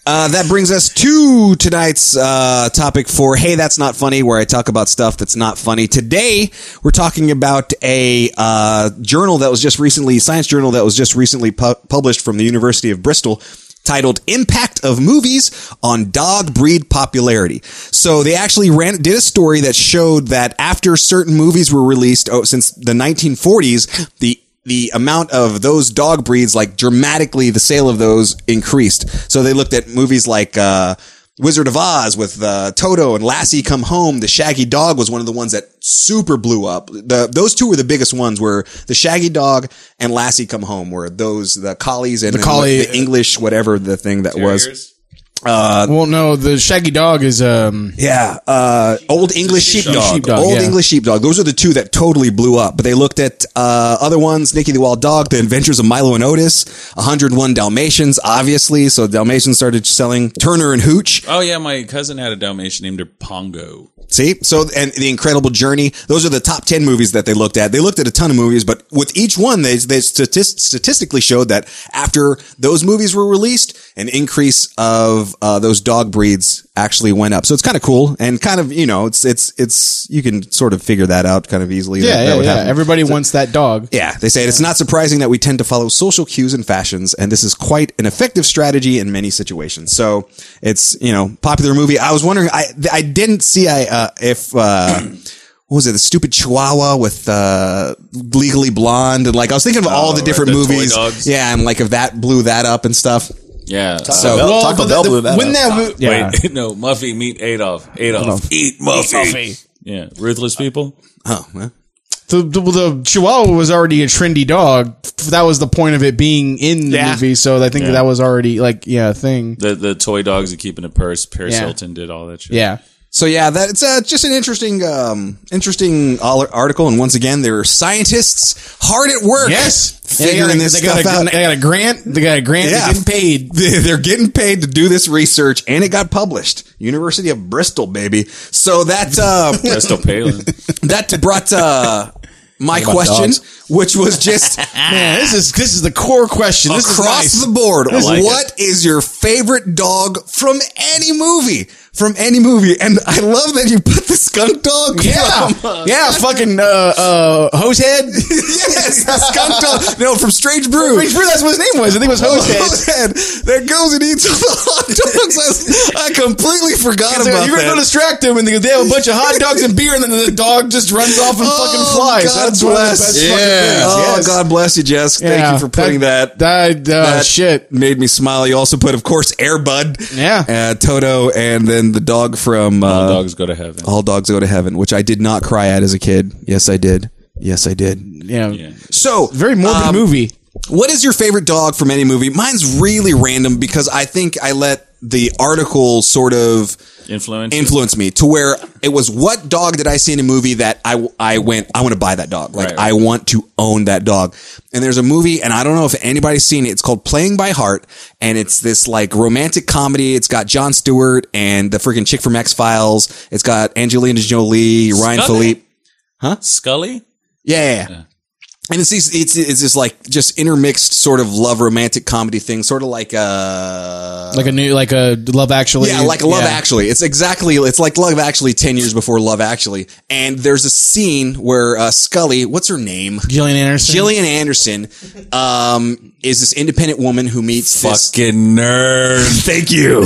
Uh, that brings us to tonight's uh, topic for Hey, That's Not Funny, where I talk about stuff that's not funny. Today, we're talking about a uh, journal that was just recently, science journal that was just recently pu- published from the University of Bristol, titled Impact of Movies on Dog Breed Popularity. So they actually ran, did a story that showed that after certain movies were released, oh, since the nineteen forties, the the amount of those dog breeds, like dramatically, the sale of those increased. So they looked at movies like, uh, Wizard of Oz with, uh, Toto and Lassie Come Home. The Shaggy Dog was one of the ones that super blew up. The, those two were the biggest ones, were the Shaggy Dog and Lassie Come Home, were those, the collies and The collie- the English, whatever the thing that was. Terriers? Uh, Well, no, the Shaggy Dog is um. Yeah, uh, Old English Sheepdog. Sheepdog, Old yeah. English Sheepdog. Those are the two that totally blew up. But they looked at uh other ones, Nicky the Wild Dog, The Adventures of Milo and Otis, one hundred one Dalmatians, obviously. So Dalmatians started selling. Turner and Hooch. Oh yeah, my cousin had a Dalmatian named her Pongo. See? So, and The Incredible Journey. Those are the top ten movies that they looked at. They looked at a ton of movies, but with each one, they, they statist- statistically showed that after those movies were released, an increase of, uh, those dog breeds actually went up. So it's kind of cool and kind of, you know, it's, it's, it's, you can sort of figure that out kind of easily. Yeah, that, that yeah, would yeah. happen. Everybody wants that dog. Yeah, they say it's not surprising that we tend to follow social cues and fashions, and this is quite an effective strategy in many situations. So it's, you know, popular movie. I was wondering, I I didn't see I uh, if uh, what was it, the stupid Chihuahua with uh, Legally Blonde, and like I was thinking of all Oh, the right, different the toy movies. dogs. Yeah, and like if that blew that up and stuff. Yeah. So Bell, Taco but Bell the- blew that when up. that mo- yeah. Wait, no, Muffy meet Adolf. Adolf. Eat Muffy. Yeah. Ruthless people. oh, well. The, the, the Chihuahua was already a trendy dog. That was the point of it being in the Yeah. movie. So I think Yeah. that was already like, yeah, a thing. The the toy dogs that keep in a purse. Paris Yeah. Hilton did all that shit. Yeah. So yeah, that's uh, just an interesting, um, interesting al- article. And once again, there are scientists hard at work. Yes. figuring they got, this they got stuff a, out. They got a grant. They got a grant. Yeah. They're getting paid. They're getting paid to do this research, and it got published. University of Bristol, baby. So that uh, Bristol Palin. that brought uh, my about question, dogs? which was just Man, this is this is the core question. This across is nice. the board. I like What is your favorite dog from any movie? From any movie, and I love that you put the skunk dog. Yeah, from, yeah, fucking uh, uh, Hosehead. yes, the skunk dog. No, from Strange Brew. Pretty sure that's what his name was. I think it was Hosehead. Hosehead that goes and eats all the hot dogs. I, I completely forgot So about you're that. gonna go distract them, and they they have a bunch of hot dogs and beer, and then the dog just runs off and fucking flies. God That's one of the bless. best Yeah. fucking things. Oh, Yes. God bless you, Jess. Thank Yeah. you for putting that. That, that, uh, that shit. made me smile. You also put, of course, Air Bud. Yeah. Uh, Toto, and then the dog from uh, All dogs go to heaven. All Dogs Go to Heaven, which I did not cry at as a kid. Yes, I did. Yes, I did. Yeah. Yeah. So, Very morbid um, movie. What is your favorite dog from any movie? Mine's really random because I think I let the article sort of Influence. influence me to where it was what dog did I see in a movie that I, I went, I want to buy that dog. Like Right, I right. want to own that dog. And there's a movie, and I don't know if anybody's seen it. It's called Playing by Heart, and it's this like romantic comedy. It's got Jon Stewart and the freaking chick from X-Files. It's got Angelina Jolie, Ryan Scully? Philippe. Scully? Yeah. yeah, yeah. And it's these, it's it's this like just intermixed sort of love romantic comedy thing, sort of like uh Like a new, like a Love Actually. yeah, like Love Yeah. Actually. It's exactly it's like Love Actually ten years before Love Actually. And there's a scene where uh, Scully, what's her name? Gillian Anderson. Gillian Anderson um is this independent woman who meets this Fucking nerd. Thank you.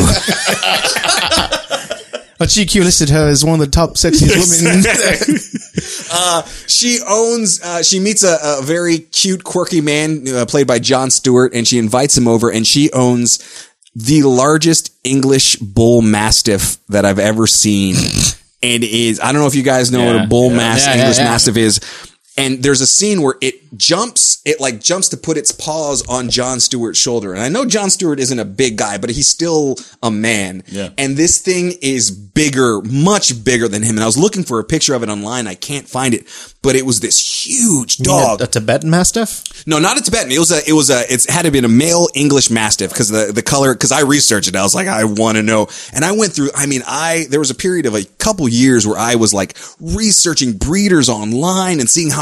A G Q listed her as one of the top sexiest women. uh, she owns, uh, she meets a, a very cute, quirky man uh, played by Jon Stewart, and she invites him over, and she owns the largest English bull mastiff that I've ever seen. And it is, I don't know if you guys know Yeah, what a bull yeah. mastiff, Yeah, yeah, English yeah. mastiff is. And there's a scene where it jumps, it like jumps to put its paws on Jon Stewart's shoulder. And I know Jon Stewart isn't a big guy, but he's still a man. Yeah. And this thing is bigger, much bigger than him. And I was looking for a picture of it online. I can't find it, but it was this huge dog. A, a Tibetan Mastiff? No, not a Tibetan. It was a, it was a, it's had to be a male English Mastiff because the, the color, because I researched it. I was like, I want to know. And I went through, I mean, I, there was a period of a couple years where I was like researching breeders online and seeing how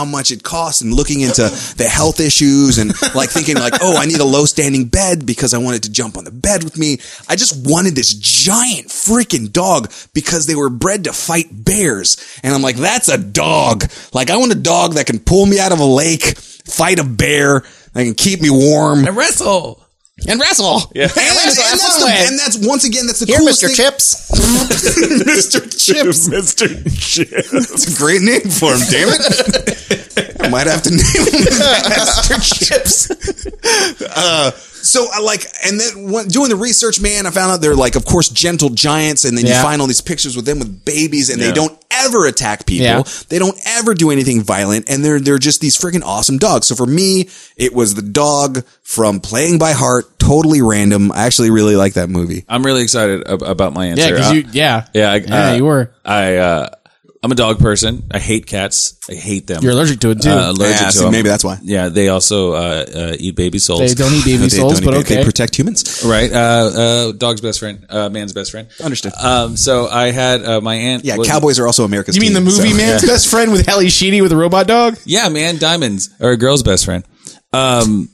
how much it costs and looking into the health issues and like thinking like, oh, I need a low standing bed because I wanted to jump on the bed with me. I just wanted this giant freaking dog because they were bred to fight bears. And I'm like, that's a dog. Like I want a dog that can pull me out of a lake, fight a bear, that can keep me warm. And wrestle. And wrestle. Yeah. And, and, and, that's the, and that's once again, that's the Here, coolest Mister thing. Chips. Mister Chips. Mister Chips. That's a great name for him, damn it. I might have to name him Mister Chips. Uh, so I like, and then when, doing the research, man, I found out they're like, of course, gentle giants. And then Yeah. you find all these pictures with them with babies and Yeah. they don't ever attack people. Yeah. They don't ever do anything violent. And they're, they're just these freaking awesome dogs. So for me, it was the dog from Playing by Heart, totally random. I actually really like that movie. I'm really excited ab- about my answer. Yeah, because Uh, you, yeah. yeah, I, Yeah, uh, you were. I, uh, I'm a dog person. I hate cats. I hate them. You're allergic to it, too. Uh, allergic Yeah, to see, them. maybe that's why. Yeah, they also uh, uh, eat baby souls. They don't eat baby They souls, don't but even- okay. They protect humans. Right, uh, uh, dog's best friend, uh, man's best friend. Understood. Um, so I had uh, my aunt. Yeah, was- cowboys are also America's You mean the team, movie so- Man's Best Friend with Hallie Sheedy with a robot dog? Yeah, man, diamonds are a girl's best friend. Um,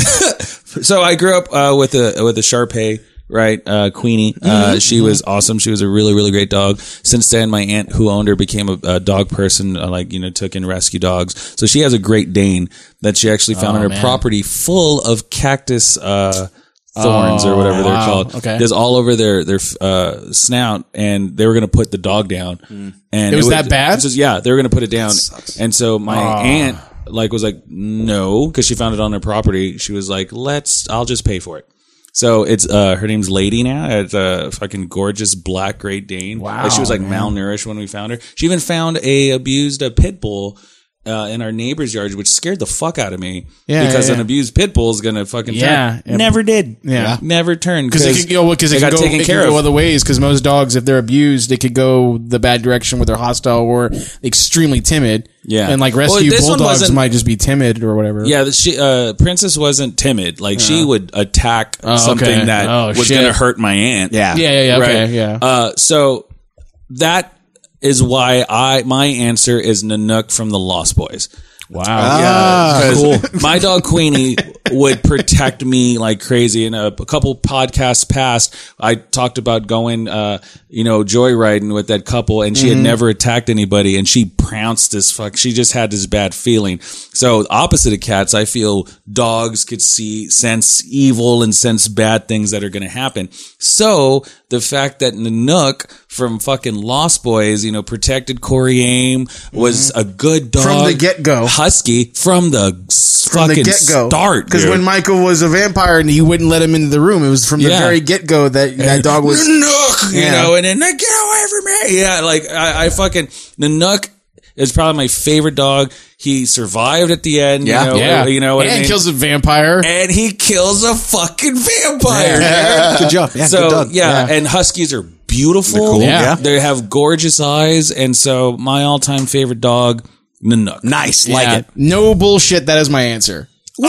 so I grew up uh, with a with a Shar-Pei, right, uh, Queenie. Uh, Mm-hmm. she was awesome. She was a really really great dog. Since then, my aunt who owned her became a, a dog person. Uh, like you know, took in rescue dogs. So she has a Great Dane that she actually found on her Oh, man. property, full of cactus. Uh, Thorns or whatever they're wow. called. Okay. There's all over their their uh, snout, and they were going to put the dog down. And It was that bad? it's just- yeah, they were going to put it down. And so my aunt like was like, no, because she found it on their property. She was like, let's, I'll just pay for it. So it's uh her name's Lady now. It's a fucking gorgeous black Great Dane. Wow, Like she was like man. malnourished when we found her. She even found a abused a pit bull. Uh, in our neighbor's yard, which scared the fuck out of me. Yeah, because yeah, an yeah. abused pit bull is gonna fucking Yeah, turn. yeah. Never did. Yeah. never turned Because it could go, because it, got could go, taken it care could of. go other ways. Because most dogs, if they're abused, they could go the bad direction where they're hostile or extremely timid. Yeah. and like Well, rescue this one bulldogs wasn't- might just be timid or whatever. Yeah, the- she uh, Princess wasn't timid. Like she would attack Oh, something okay. that Oh, was shit. going to hurt my aunt. Yeah. yeah, yeah, yeah. Okay, Right. yeah. Uh, so that is why I my answer is Nanook from the Lost Boys. wow. Yeah, because my dog Queenie would protect me like crazy. In a, a couple podcasts past, I talked about going, uh, you know, joyriding with that couple, and she had never attacked anybody, and she pounced as fuck. She just had this bad feeling. So opposite of cats, I feel dogs could see, sense evil and sense bad things that are going to happen. So the fact that Nanook from fucking Lost Boys, you know, protected Corey Aim, was a good dog From the get-go. husky from the s- From fucking the get-go. start. Because dude. when Michael was a vampire and you wouldn't let him into the room, it was from the Yeah. very get-go that that dog was. Nanook, you Yeah. know, and then like, get away from me. Yeah, like I, I fucking Nanook is probably my favorite dog. He survived at the end. Yeah. you know, Yeah, you know what and I mean. kills a vampire. and he kills a fucking vampire. Good job. Yeah, so good dog. yeah, Yeah. and huskies are beautiful. cool. Yeah. Yeah. They have gorgeous eyes, and so my all-time favorite dog, Nanook. Nice. Yeah. Like it. No bullshit. That is my answer.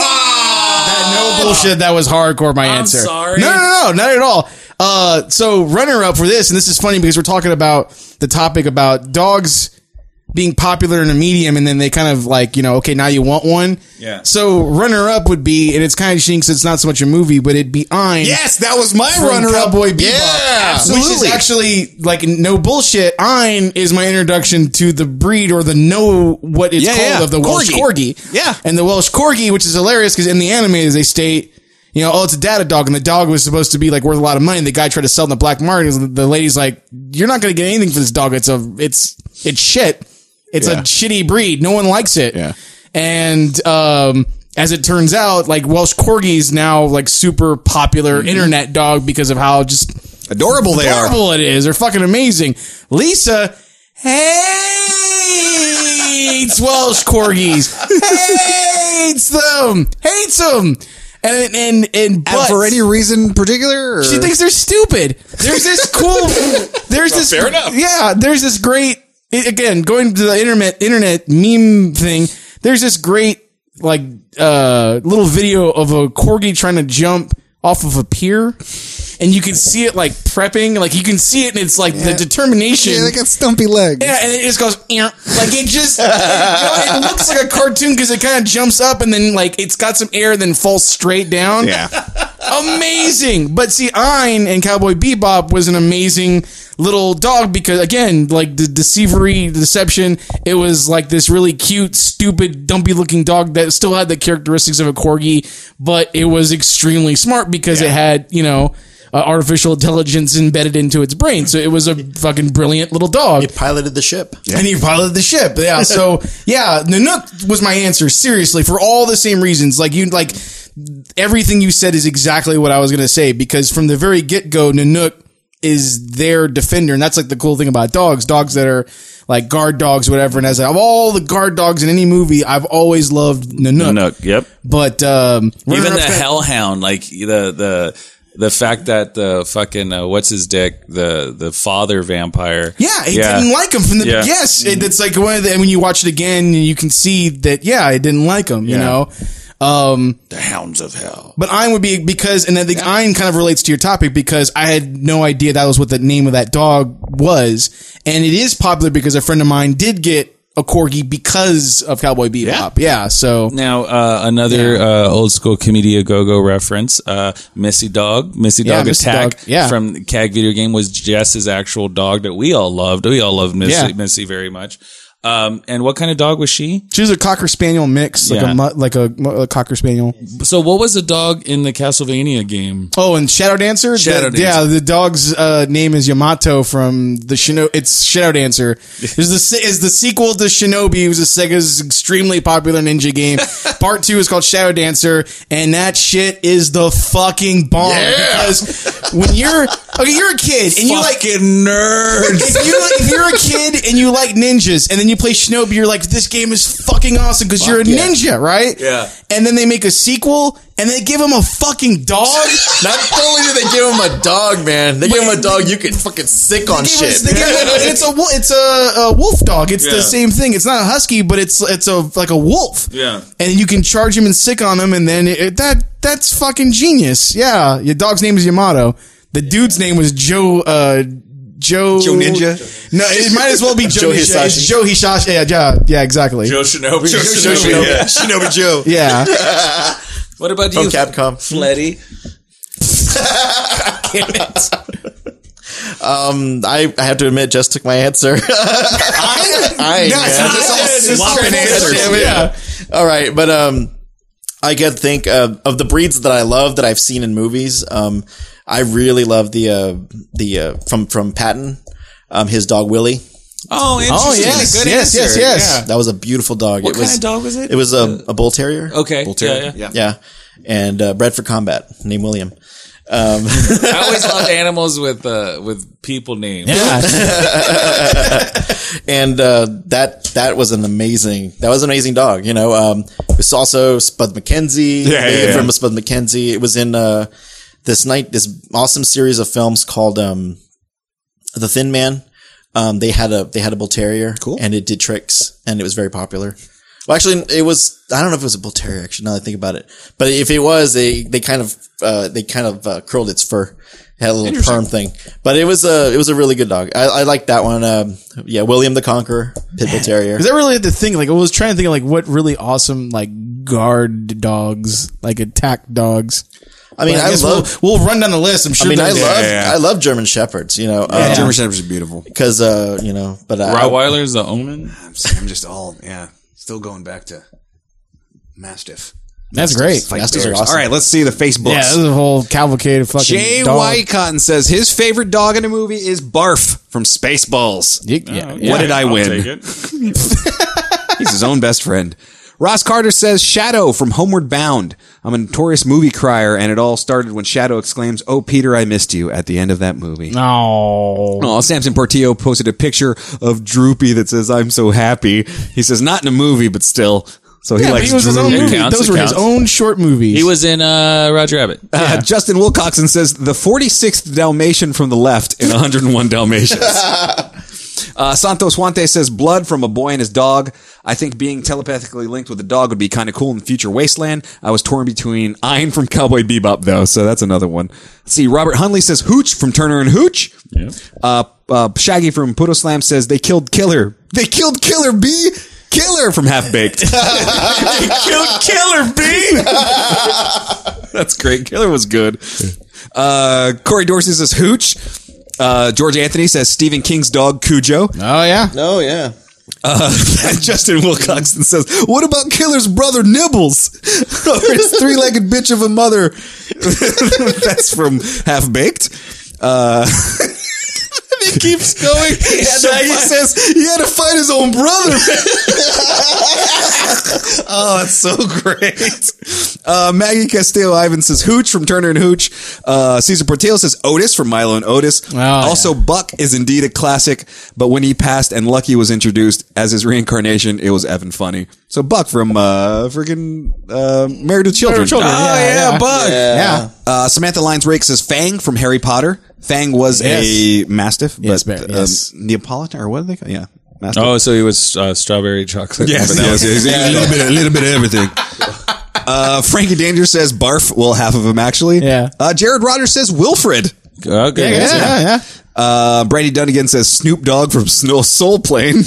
That no bullshit. That was hardcore. My answer. sorry. No, no, no, not at all. Uh, so runner up for this, and this is funny because we're talking about the topic about dogs being popular in a medium, and then they kind of like, you know, okay, now you want one. Yeah. So runner up would be, and it's kind of because it's not so much a movie, but it'd be Ein. Yes, that was my From runner up. Cowboy Bebop. Yeah, absolutely. Which is actually like no bullshit. Ein is my introduction to the breed or the know what it's Yeah, called yeah. of the Welsh Corgi. Corgi. Yeah. And the Welsh Corgi, which is hilarious because in the animators they state, you know, oh, it's a data dog, and the dog was supposed to be like worth a lot of money. And the guy tried to sell it in the black market. And the lady's like, "You're not going to get anything for this dog. It's a, it's, it's shit. It's a Yeah. shitty breed. No one likes it." Yeah. And um, as it turns out, like Welsh Corgi is now like super popular Mm-hmm. internet dog because of how just Adorable they are. adorable it is. They're fucking amazing. Lisa hates Welsh Corgis. Hates them. Hates them. And and and, but And for any reason particular? Or? she thinks they're stupid. There's this cool. There's this. fair enough. Yeah. There's this great. it- Again, going to the internet internet meme thing. There's this great like uh little video of a corgi trying to jump off of a pier, and you can see it like prepping, like you can see it, and it's like the determination. Yeah, they got stumpy legs. Yeah, and it just goes, "Eh." Like it just, you know, it looks like a cartoon because it kind of jumps up and then like it's got some air, then falls straight down. Yeah. Amazing. But see, Ein and Cowboy Bebop was an amazing little dog because again, like the deceivery, deception, it was like this really cute, stupid, dumpy looking dog that still had the characteristics of a corgi, but it was extremely smart because it had, you know, uh, artificial intelligence embedded into its brain. So it was a fucking brilliant little dog. It piloted the ship. And he piloted the ship. Yeah. So yeah, Nanook was my answer. Seriously, for all the same reasons. Like you, like everything you said is exactly what I was going to say because from the very get go, Nanook is their defender. And that's like the cool thing about dogs, dogs that are like guard dogs, whatever. And as of all the guard dogs in any movie, I've always loved Nanook. Nanook, yep. But, um, even the Hellhound, like the, the, the fact that the fucking, uh, what's his dick, the, the father vampire. Yeah, he didn't like him from the, Yeah. yes. It, it's like one of the, when you watch it again, you can see that, yeah, I didn't like him, you Yeah. know? Um, The Hounds of Hell. But Ein would be because, and I think Ein kind of relates to your topic because I had no idea that was what the name of that dog was. And it is popular because a friend of mine did get a corgi because of Cowboy Bebop. Yeah. So Now, uh, another, uh, old school Comedia Go-Go reference, uh, Missy Dog, Missy Yeah, Dog Missy Attack Dog, yeah. from the C A G video game was Jess's actual dog that we all loved. We all loved Missy, Yeah. Missy very much. Um, and what kind of dog was she? she was a Cocker Spaniel mix, like Yeah. a mu- like a, a Cocker Spaniel. So what was the dog in the Castlevania game? Oh, and Shadow Dancer? Shadow The- Dancer. Yeah, the dog's uh, name is Yamato from the Shino. It's Shadow Dancer. Is the se- is the sequel to Shinobi. It was a Sega's extremely popular ninja game. Part two is called Shadow Dancer, and that shit is the fucking bomb. Because when you're okay, you're a kid and you like nerds. if you like, if you're a kid and you like ninjas, and then you play Shinobi, you're like, this game is fucking awesome because you're a yeah. ninja, right? Yeah. And then they make a sequel, and they give him a fucking dog. Not only do they give him a dog, man, they give him a dog you can fucking sick on They give shit. him- they give him- it's a wo- it's a, a wolf dog. It's Yeah. the same thing. It's not a husky, but it's it's a like a wolf. Yeah. And you can charge him and sick on him, and then it, it- that that's fucking genius. Yeah, your dog's name is Yamato. The dude's name was Joe. Uh, Joe. Joe Ninja? No, it might as well be Joe, Joe Hisashi. It's Hisashi. Joe Hisashi. Yeah, yeah, yeah, exactly. Joe Shinobi. Joe Shinobi. Yeah. Shinobi Joe. Yeah. What about From you, Capcom. Fleddy? Um, I, I have to admit, just took my answer. I, I, No, it's not- it's just swapping straight answers. answers, yeah. All right, but um, I can think uh, of the breeds that I love that I've seen in movies. Um, I really love the uh, the uh, from from Patton, um, his dog Willie. Oh, interesting. Oh, yes, Good yes, answer. yes, yes. That was a beautiful dog. What it was, kind of dog was it? It was a, a bull terrier. Okay. Bull terrier. Yeah, yeah. Yeah, and uh, bred for combat. Named William. Um, I always loved animals with uh, with people names. Yeah. and uh, that that was an amazing that was an amazing dog. You know, um, it was also Spud McKenzie. Yeah, yeah, yeah. From Spud McKenzie. It was in uh, this night this awesome series of films called um, The Thin Man. Um, they had a they had a bull terrier, Cool. and it did tricks, and it was very popular. Well, actually, it was. I don't know if it was a bull terrier. Actually, now that I think about it, but if it was, they they kind of uh, they kind of uh, curled its fur, it had a little perm thing. But it was a it was a really good dog. I, I liked that one. Um, yeah, William the Conqueror, pit bull terrier. Is that really the thing? Like, I was trying to think of like what really awesome like guard dogs, like attack dogs. I mean, But I, guess love. We'll, we'll run down the list. I'm sure. I mean, I there's- love yeah, yeah. I love German shepherds. You know, Yeah, um, German Shepherds are beautiful. because uh, you know, but uh, Rottweiler's the Omen. I'm, I'm just all, yeah, still going back to Mastiff. That's great. Fight Mastiffs are bears. awesome. All right, let's see the Facebooks. Yeah, this is a whole cavalcade of fucking Jay dog. Whitecotton says his favorite dog in a movie is Barf from Spaceballs. Yeah, yeah. What did I I'll win? take it. He's his own best friend. Ross Carter says Shadow from Homeward Bound. I'm a notorious movie crier, and it all started when Shadow exclaims, "Oh, Peter, I missed you," at the end of that movie. No. Oh, Samson Portillo posted a picture of Droopy that says, "I'm so happy." He says, not in a movie, but still. So he Yeah, but likes he was his own Droopy. movie. counts, Those it were his counts. own short movies. He was in uh, Roger Rabbit. Uh, Justin Wilcoxon says, the forty-sixth Dalmatian from the left in one hundred one Dalmatians. Uh, Santos Juante says blood from a boy and his dog. I think being telepathically linked with a dog would be kind of cool in the future Wasteland. I was torn between Ein from Cowboy Bebop though, so that's another one. Let's see. Robert Hundley says Hooch from Turner and Hooch. Yep. Uh, uh, Shaggy from Puto Slam says they killed Killer. They killed Killer B. Killer from Half Baked. They killed Killer B. That's great. Killer was good. Uh, Corey Dorsey says Hooch. Uh, George Anthony says Stephen King's dog Cujo. Oh yeah. Oh, yeah. Uh, Justin Wilcoxon says, what about Killer's brother Nibbles? Or his three-legged bitch of a mother? That's from Half Baked. Uh, it keeps going. Shaggy says he had to fight his own brother. Oh, that's so great. Uh, Maggie Castillo Ivan says Hooch from Turner and Hooch. Uh, Cesar Portillo says Otis from Milo and Otis. Oh, also, yeah. Buck is indeed a classic, but when he passed and Lucky was introduced as his reincarnation, it was effing funny. So Buck from uh, freaking uh, Married with Children. Children. Oh, Yeah, yeah, yeah. Buck. Yeah. Uh, Samantha Lyons Rake says Fang from Harry Potter. Fang was a mastiff, but Yes, bear, yes. um, Neapolitan, or what do they call it? Yeah. Mastiff. Oh, so he was uh, strawberry chocolate. Yes, vanilla. yes, yes, yes. A little bit, a little bit of everything. Uh, Frankie Danger says Barf. Well, half of him actually. Yeah. Uh, Jared Rogers says Wilfred. Okay. Yeah, yeah, yeah. Uh, Brady Dunnigan says Snoop Dogg from Snow Soul Plane.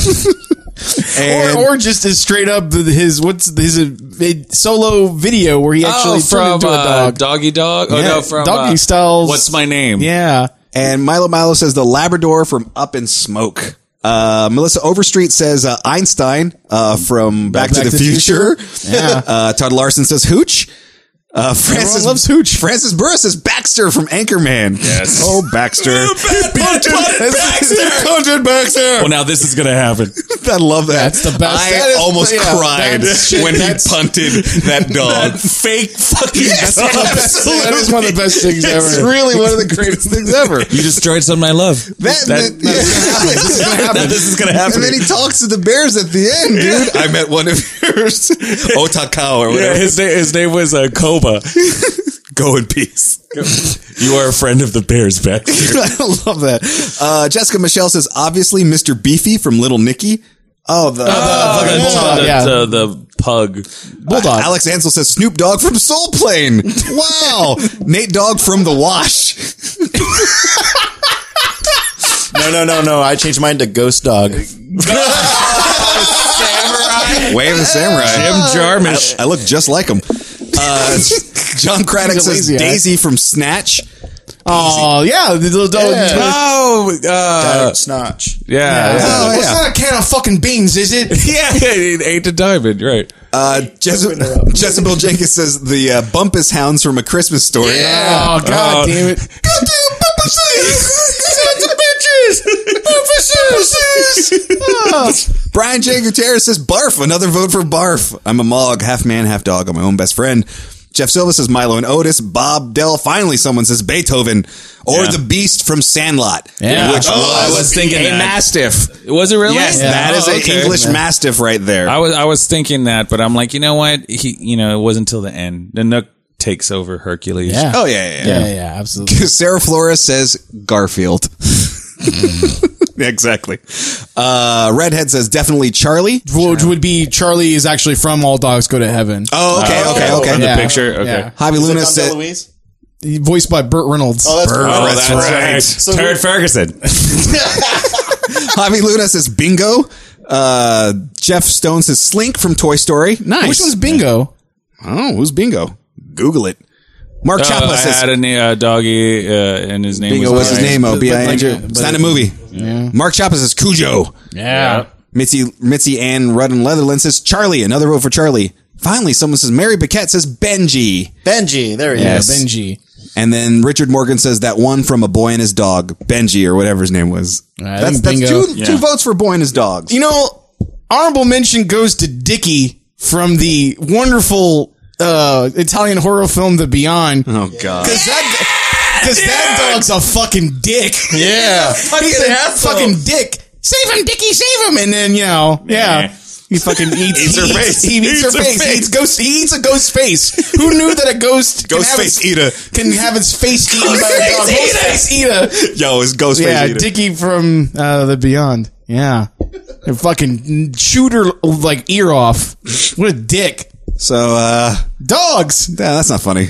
And Or, or just as straight up the- his what's his uh, solo video where he actually Oh, turned from into a uh, dog. Doggy Dog. Oh Yeah, no, from Doggy uh, Styles. What's my name? Yeah. and Milo Milo says the Labrador from Up in Smoke. Uh, Melissa Overstreet says uh, Einstein uh, from Back, Back to the, to the Future. Future. Yeah. uh, Todd Larson says Hooch. Uh, Francis loves Hooch. Francis Burris says Baxter from Anchorman. Yes. Oh, Baxter. Baxter. Content Baxter. Well, now this is gonna happen. I love that. That's the best. I That is- almost yeah, cried that's shit. when he That's- punted that dog. Fake fucking. Yes, That is one of the best things It's ever. really one of the greatest things ever. You destroyed some of my love. That, that, yeah. That this is gonna happen. And then he talks to the bears at the end, dude. I met one of yours, Otakao or Yeah, whatever. his name, his name was uh, Koba. Go in peace. You are a friend of the Bears back here. I love that. Uh, Jessica Michelle says, obviously, Mister Beefy from Little Nicky. Oh, the, Oh, fucking the, bulldog, the, yeah. the, the pug. Bulldog. Uh, Alex Ansel says Snoop Dogg from Soul Plane. Wow. Nate Dogg from The Wash. No, no, no, no. I changed mine to Ghost Dog. Way of the Samurai. Jim Jarmusch. I, I look just like him. Uh, John Craddock He's a says lazy eye. Daisy from Snatch. Oh yeah, the little dog. Yeah. Oh, uh, Snatch. yeah. Yeah. Oh, It's yeah. not a can of fucking beans, is it? Yeah, he ate the diamond, right. Uh, Jezebel, Jezebel Jenkins says the uh, Bumpus Hounds from A Christmas Story. Oh god Oh. damn it! Brian J. Gutierrez says Barf. Another vote for Barf. I'm a Mog, half man, half dog. I'm my own best friend. Jeff Silva says Milo and Otis. Bob Dell. Finally, someone says Beethoven or Yeah. the Beast from Sandlot. Yeah. Which Oh, I was was thinking a that. Mastiff. Was it really? Yes, Yeah. that is Oh, an okay. English Mastiff right there. I was I was thinking that, but I'm like, you know what? He, you know, it wasn't until the end. The Nook takes over Hercules. Yeah. oh yeah, yeah, Yeah, yeah. yeah, absolutely. Sarah Flores says Garfield. Yeah, exactly. Uh, Redhead says definitely Charlie. Which would be Charlie is actually from All Dogs Go to Heaven. Oh, okay, Oh, okay, okay. From the Yeah. picture. Okay. Yeah. Javi Luna Is it said. Don DeLuise? He- Voiced by Burt Reynolds. Oh, that's Burt. cool. Oh, That's that's, right. right. So Turd who- Ferguson. Javi Luna says Bingo. Uh, Jeff Stone says Slink from Toy Story. Nice. Which one's Bingo? Oh, who's Bingo? Google it. Mark Uh, Chapa I says had a na- uh, doggy, uh, and his name Bingo was was his Brian. name. Oh, But- B I but N like, G. uh, It's but- not a movie. Mark Chapa says Cujo. Yeah. Mitzi, Mitzi Ann Rudden Leatherland says Charlie. Another vote for Charlie. Finally, someone says Mary Paquette says Benji. Benji. There he Yeah, is. Benji. And then Richard Morgan says that one from A Boy and His Dog, Benji or whatever his name was. I that's think that's bingo. two, Yeah. two votes for Boy and His Dog. You know, honorable mention goes to Dickie from the wonderful uh, Italian horror film The Beyond. Oh God. Because that, cause that dog's a fucking dick. Yeah. He's a fucking dick. Save him, Dickie, save him. And then, you know, yeah. He fucking eats, Eats her he face. He eats, Eats her her face. He face. eats ghost. He eats a ghost face. Who knew that a ghost can Ghost have face its, eater. can have its face eaten by a dog? Ghost face eater. Yo, it's Ghostface Yeah, eater. Dickie from uh, the Beyond. Yeah, and fucking shoot her like ear off. What a dick. So, uh, Dogs. yeah, that's not funny.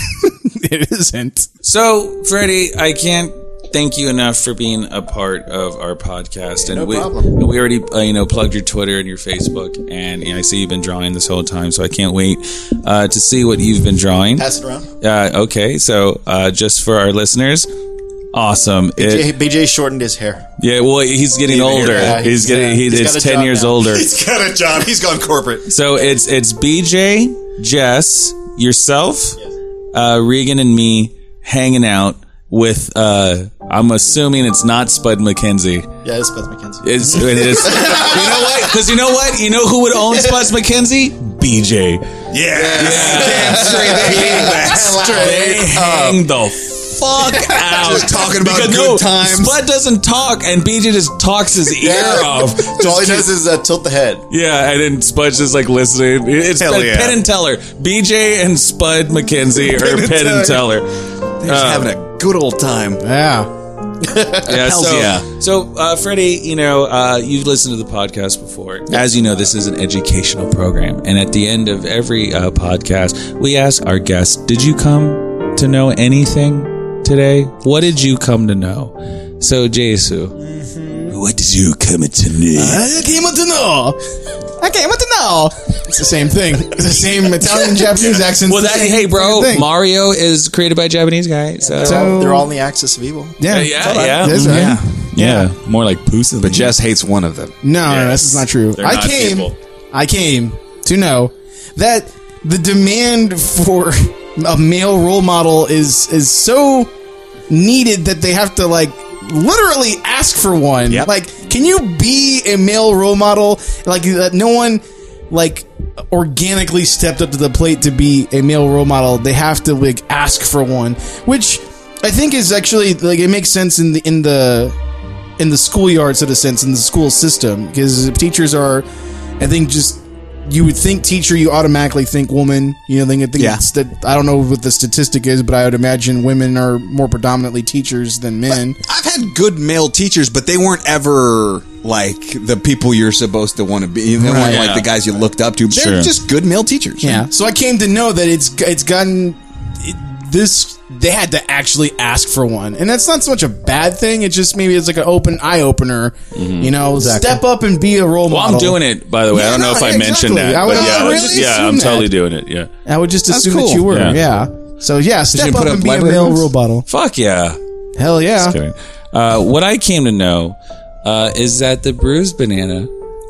It isn't. So, Freddie, I can't thank you enough for being a part of our podcast. And No we, problem. we already, uh, you know, plugged your Twitter and your Facebook, and you know, I see you've been drawing this whole time, so I can't wait uh, to see what you've been drawing. Pass it around. Uh, okay, so uh, just for our listeners, awesome. B It- J, B J shortened his hair. yeah, well, he's getting older. Yeah, he's he's, getting, uh, he, he's it's got a ten job years now. older. He's got a job. He's gone corporate. So it's it's B J, Jess, yourself, uh, Regan, and me hanging out with. Uh, I'm assuming it's not Spud McKenzie. Yeah, it's Beth McKenzie. It's, it is. You know what? Because you know what? You know who would own Spud McKenzie? B J. Yeah. Damn straight. They hang that They straight hang the fuck out. Just talking about Because good no, times. Spud doesn't talk, and B J just talks his ear off. So all he does is uh, tilt the head. Yeah, and then Spud's just like listening. It's Hell like yeah. Penn and Teller. B J and Spud McKenzie are and Penn and Teller. Teller. They're just having a good old time. Yeah. Yeah, Hells so, yeah. So, uh, Freddie, you know, uh, you've listened to the podcast before. As you know, this is an educational program. And at the end of every uh, podcast, we ask our guests, did you come to know anything today? What did you come to know? So, Jesu, what did you come to know? I came to know. I came to know. It's the same thing. It's the same Italian Japanese accent. Well, that, hey, bro, Mario is created by a Japanese guy. So, So- They're all in the axis of evil. Yeah, yeah, yeah. That's right. Yeah. yeah, more like Puss. But Jess hates one of them. No, no, this is not true. They're I not came. people. I came to know that the demand for a male role model is is so needed that they have to like literally ask for one. Yep. Like, can you be a male role model? Like that no one like organically stepped up to the plate to be a male role model. They have to like ask for one, which I think is actually like it makes sense in the in the in the schoolyard sort of sense in the school system because teachers are, I think just. You would think teacher, you automatically think woman. You know, think, think Yeah. it's that I don't know what the statistic is, but I would imagine women are more predominantly teachers than men. I've had good male teachers, but they weren't ever like the people you're supposed to want to be. They weren't Right. like Yeah. the guys you looked up to. They're Sure. just good male teachers. Yeah. So I came to know that it's it's gotten it, this. They had to actually ask for one, and that's not so much a bad thing. It's just maybe it's like an open eye opener. You know, step up and be a role Well, model. I'm doing it, by the way. I don't Yeah, know if no, I mentioned exactly. that. I would- but I yeah, would just- really yeah, assume I'm that. totally doing it. Yeah. I would just That's assume cool. that you were. Yeah. Yeah. So yeah, step you up put up and be a library male notes? role model. Fuck yeah. Hell yeah. Kidding. Uh, what I came to know uh, is that the bruised banana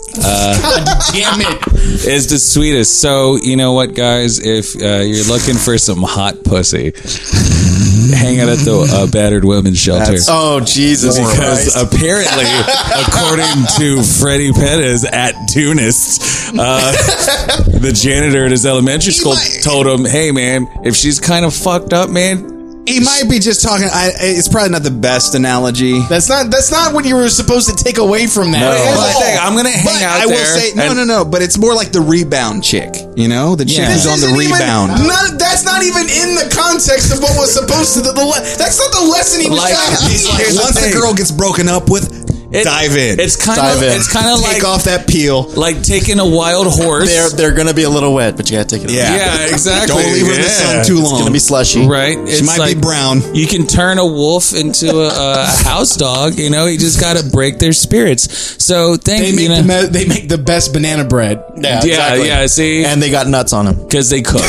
Damn it. is the sweetest. So, you know what, guys? If uh, you're looking for some hot pussy, hang out at the uh, battered women's shelter. Oh, Jesus Because Christ. apparently, according to Freddie Perez at Tunist, uh, the janitor at his elementary school told him, hey, man, if she's kind of fucked up, man, He might be just talking. I, it's probably not the best analogy. That's not that's not what you were supposed to take away from that. But here's the Oh, thing, I'm going to hang but out I there. will say no, and- no, no. But it's more like the rebound chick. You know, the chick Yeah. who's This on the isn't even- rebound. not- that's not even in the context of what was supposed to. The, the le- that's not the lesson he was Like, trying to he's teach. like, Here's Once thing. the girl gets broken up with, It- dive in. It's kind Dive of in. it's kind of Take like off that peel. like taking a wild horse. They're they're gonna be a little wet, but you gotta take it. Yeah. Yeah, exactly. Don't leave her in the Yeah. sun too It's long. gonna be slushy. Right, She it's might like be brown. you can turn a wolf into a, a house dog. You know, you just got to break their spirits. So thank They you. make know, the me- they make the best banana bread. Yeah, yeah, exactly. yeah. See, And they got nuts on them. because they cook.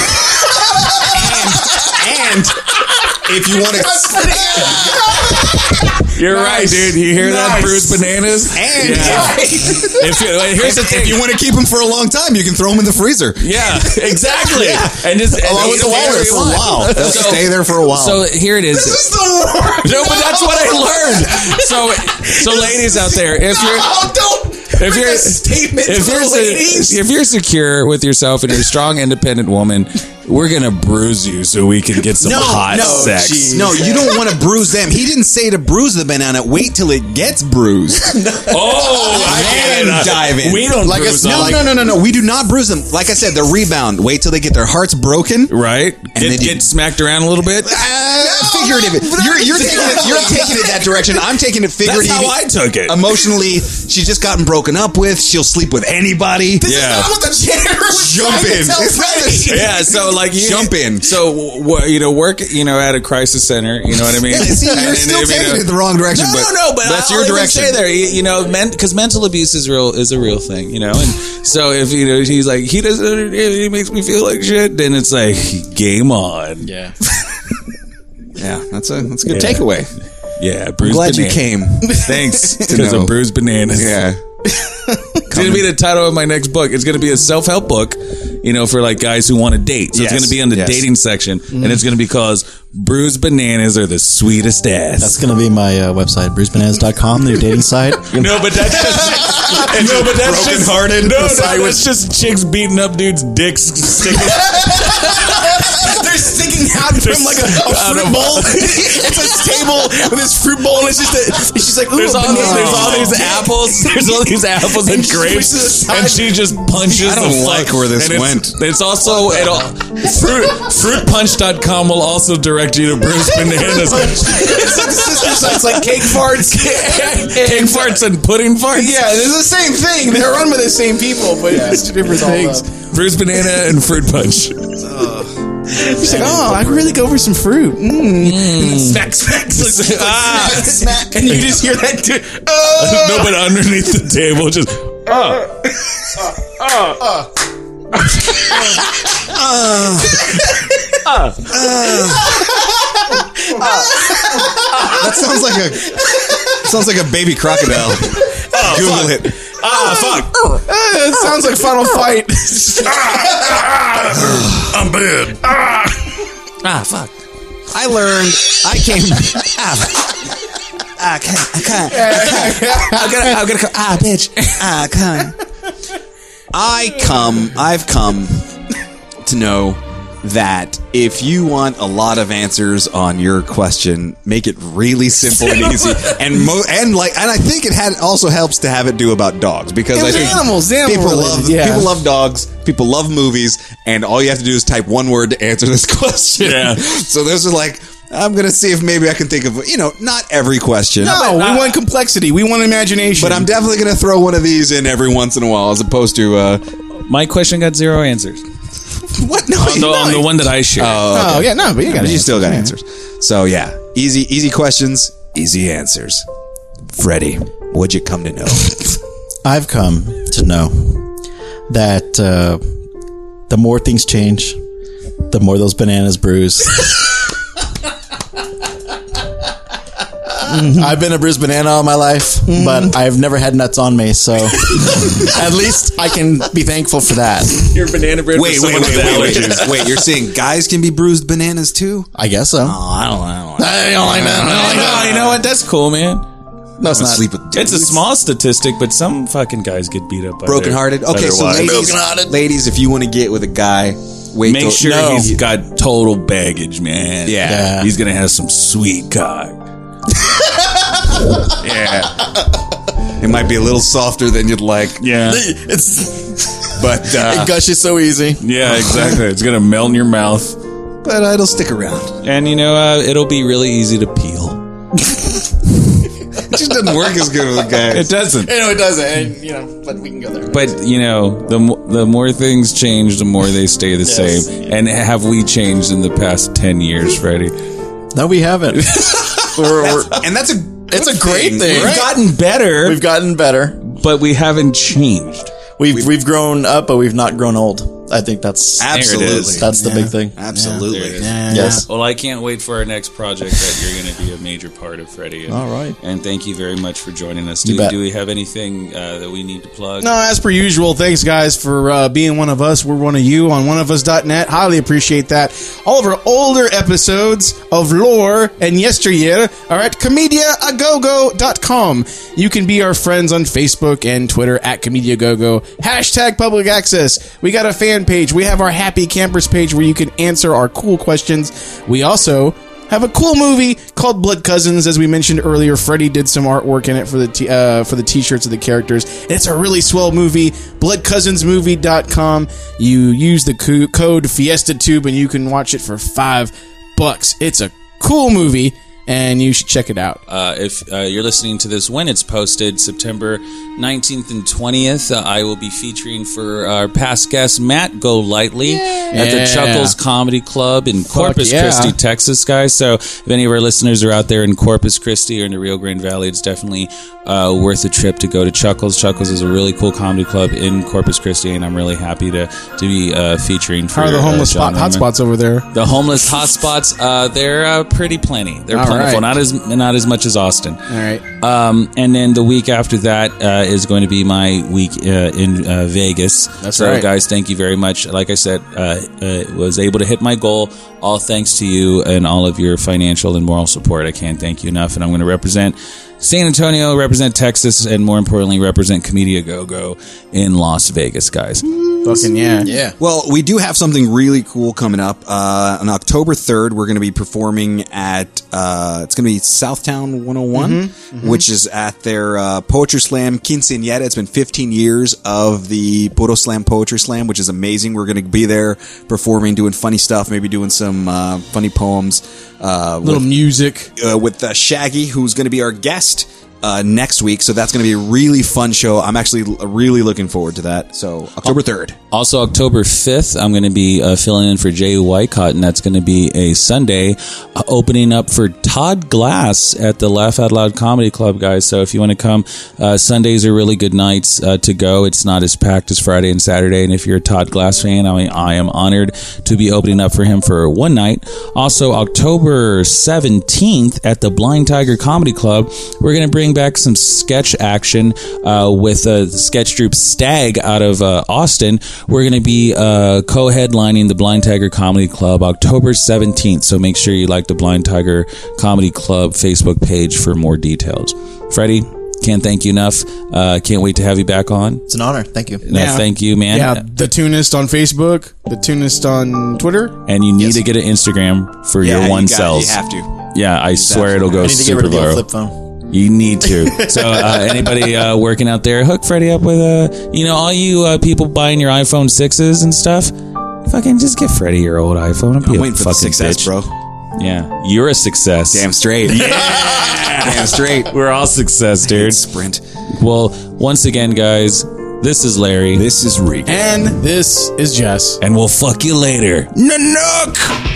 And if you want to, You're Nice. right, dude. You hear that, Nice. Bruce Bananas? and Yeah. If you, here's the if thing. you want to keep them for a long time, you can throw them in the freezer. Yeah, exactly. And just and Along eat with the them water whenever you for a want. while. They'll So- stay there for a while. So here it is. This is the worst. No, but that's what I learned. So, so ladies out there, if you're Oh, don't. if you're a statement if for you're ladies. if you're secure with yourself and you're a strong, independent woman, we're gonna bruise you so we can get some hot sex. geez. No, you don't want to bruise them. He didn't say to bruise the banana. Wait till it gets bruised. Oh, I Then get it. dive in. We don't like bruise a, no, them. no, no, no, no. We do not bruise them. Like I said, the rebound. Wait till they get their hearts broken. Right? then Get, you- get smacked around a little bit. Uh, figurative. You're, you're taking it. You're taking it that direction. I'm taking it figurative. That's how I took it. Emotionally, she's just gotten broken up with. She'll sleep with anybody. Yeah. What the janitor was Jump trying to in. tell It's not Freddie. the- Yeah, so like you Jump in. So wh- you know, work you know at a crisis center. You know what I mean? Yeah, see, you're And- still and, you taking know- it the wrong direction. No, but no, no. But that's I'll your even direction. Say there, you, you know, because mental abuse is real is a real thing. You know, and so if you know he's like he doesn't, he makes me feel like shit. Then it's like game on. Yeah. Yeah, that's a that's a good Yeah. takeaway. Yeah, bruised Glad you banana. came. Thanks, To because know. of bruised bananas. Yeah. It's going to be the title of my next book. It's going to be a self-help book, you know, for like guys who want to date. So Yes, it's going to be in the yes. dating section, and it's going to be called "Bruised Bananas Are the Sweetest Ass." That's going to be my uh, website, bruce bananas dot com, their dating site. no, but that's just no, but that's just Broken-hearted. No, no, Side that's just chicks beating up dudes' dicks, sticking. They're sticking out from like a, a fruit bowl. It's a table with this fruit bowl, and it's just a, and she's like, ooh, There's a all, banana. there's all these apples. There's all these apples and And she grapes, pushes aside. and she just punches. I don't the like fuck- where this and it's, went. It's also it'll fruit fruit punch dot com will also direct you to Bruce Bananas. It's like the sister sites, like cake farts. Cake farts and pudding farts. Yeah, it's the same thing. They're run by the same people, but it's two different things. Bruce Banana and Fruit Punch. She's like, oh, I really go for some fruit. Mm. Smack, smack, smack, Ah. smack, smack. And you just hear that too. Oh. No, but underneath the table, just That sounds like a sounds like a baby crocodile. Google it. ah fuck. It sounds like Final Fight. I'm bad. Ah, fuck. I learned. I came. Ah, I can't. I can't. I'm gonna, I'm gonna come. Ah, bitch. Ah, come. I come. I've come to know that if you want a lot of answers on your question, make it really simple and easy, and mo- and like, and I think it had also helps to have it do about dogs because It I was think animals, animal people related, love yeah. people love dogs, people love movies, and all you have to do is type one word to answer this question. Yeah. So those are like. I'm gonna see if maybe I can think of, you know, not every question. No, we want complexity. We want imagination. But I'm definitely going to throw one of these in every once in a while, as opposed to uh, My question got zero answers. what? No, On the, on the one that I shared. Oh, yeah, no, but you got but it. you still got answers. So yeah, easy, easy questions, easy answers. Freddie, what'd you come to know? I've come to know that uh, the more things change, the more those bananas bruise. I've been a bruised banana all my life, but I've never had nuts on me, so at least I can be thankful for that. Your banana bread. wait, wait, wait, wait, wait, wait. Wait, you're saying guys can be bruised bananas too? I guess so. Oh, I don't, I don't. I don't like that. I don't like that. You know what? That's cool, man. No, it's not. Sleep with It's a dudes. small statistic, but some fucking guys get beat up by their- brokenhearted. by Okay, their so wives. ladies, ladies, if you want to get with a guy, wait. Make till, sure No. he's got total baggage, man. Yeah. Yeah. He's gonna have some sweet cock. Yeah, it might be a little softer than you'd like, Yeah. It's but uh, it gushes so easy. Yeah, exactly. It's gonna melt in your mouth. but uh, it'll stick around. And you know, uh, it'll be really easy to peel. It just doesn't work as good with a guy. It doesn't. You know, it doesn't. And, you know, but we can go there. But you know, the mo- the more things change, the more they stay the same. And have we changed in the past ten years, Freddie? No, we haven't. we're, we're, and that's a it's a great thing. We've gotten better, We've gotten better. but we haven't changed. We've we've grown up, but we've not grown old. I think that's absolutely that's the big thing. absolutely. There it is. Yes. Well, I can't wait for our next project that you're going to be a major part of, Freddie. And, All right. And thank you very much for joining us. You Do, bet. do we have anything uh, that we need to plug? No, as per usual, thanks guys for uh, being one of us. We're one of you on one of us dot net. Highly appreciate that. All of our older episodes of Lore and Yesteryear are at comedia a go go dot com. You can be our friends on Facebook and Twitter at Comedia Go Go. Hashtag public access. We got a fan fan page. We have our Happy Campers page where you can answer our cool questions. We also have a cool movie called Blood Cousins, as we mentioned earlier. Freddie did some artwork in it for the t- uh, for the t-shirts of the characters. It's a really swell movie. blood cousins movie dot com. You use the co- code FiestaTube and you can watch it for five bucks. It's a cool movie, and you should check it out. Uh, if uh, you're listening to this when it's posted, September nineteenth and twentieth, uh, I will be featuring for our past guest, Matt Golightly, at the Yeah. Chuckles Comedy Club in Corpus yeah. Christi, Texas, guys. So if any of our listeners are out there in Corpus Christi or in the Rio Grande Valley, it's definitely uh, worth a trip to go to Chuckles. Chuckles is a really cool comedy club in Corpus Christi, and I'm really happy to, to be uh, featuring for How are the homeless uh, John spot, Lemon. hotspots over there? The homeless hotspots, uh, they're uh, pretty plenty. They're All plentiful. right. Not as not as much as Austin. All right. Um, and then the week after that uh, is going to be my week uh, in uh, Vegas. That's so, right. guys, thank you very much. Like I said, uh, uh, was able to hit my goal, all thanks to you and all of your financial and moral support. I can't thank you enough. And I'm going to represent San Antonio, represent Texas, and more importantly, represent Comedia Go-Go in Las Vegas, guys. Fucking yeah. Yeah. Well, we do have something really cool coming up. Uh, on October third, we're going to be performing at, uh, it's going to be Southtown one oh one, Mm-hmm, mm-hmm. which is at their uh, Poetry Slam Quinceañera. It's been fifteen years of the Puro Slam Poetry Slam, which is amazing. We're going to be there performing, doing funny stuff, maybe doing some uh, funny poems. Uh, Little with, music. uh, with uh, Shaggy, who's going to be our guest uh, next week. So that's going to be a really fun show. I'm actually l- really looking forward to that. So October third. Also, October fifth, I'm going to be uh, filling in for Jay Wycott, and that's going to be a Sunday, uh, opening up for Todd Glass at the Laugh Out Loud Comedy Club, guys. So if you want to come, uh, Sundays are really good nights uh, to go. It's not as packed as Friday and Saturday, and if you're a Todd Glass fan, I, I am honored to be opening up for him for one night. Also, October seventeenth at the Blind Tiger Comedy Club, we're going to bring back some sketch action uh, with uh, the sketch troupe Stag out of uh, Austin. We're going to be uh, co-headlining the Blind Tiger Comedy Club October seventeenth, so make sure you like the Blind Tiger Comedy Club Facebook page for more details. Freddie, can't thank you enough. Uh, can't wait to have you back on. It's an honor. Thank you. No, Yeah. Thank you, man. Yeah, the Tunist on Facebook, the Tunist on Twitter. And you need to get an Instagram for Yeah, your one you got- cells. You have to. Yeah, I swear it'll I go need to get super rid of the old viral. flip phone. You need to. So, uh, anybody uh, working out there, hook Freddie up with a, you know, all you uh, people buying your iPhone sixes and stuff. Fucking just give Freddie your old iPhone. Don't be I'm a waiting for the fucking success, bitch. bro. Yeah, you're a success. Damn straight. Yeah. Damn straight. We're all success, dude. Sprint. Well, once again, guys, this is Larry, This is Regan. And this is Jess. and we'll fuck you later. Nanook!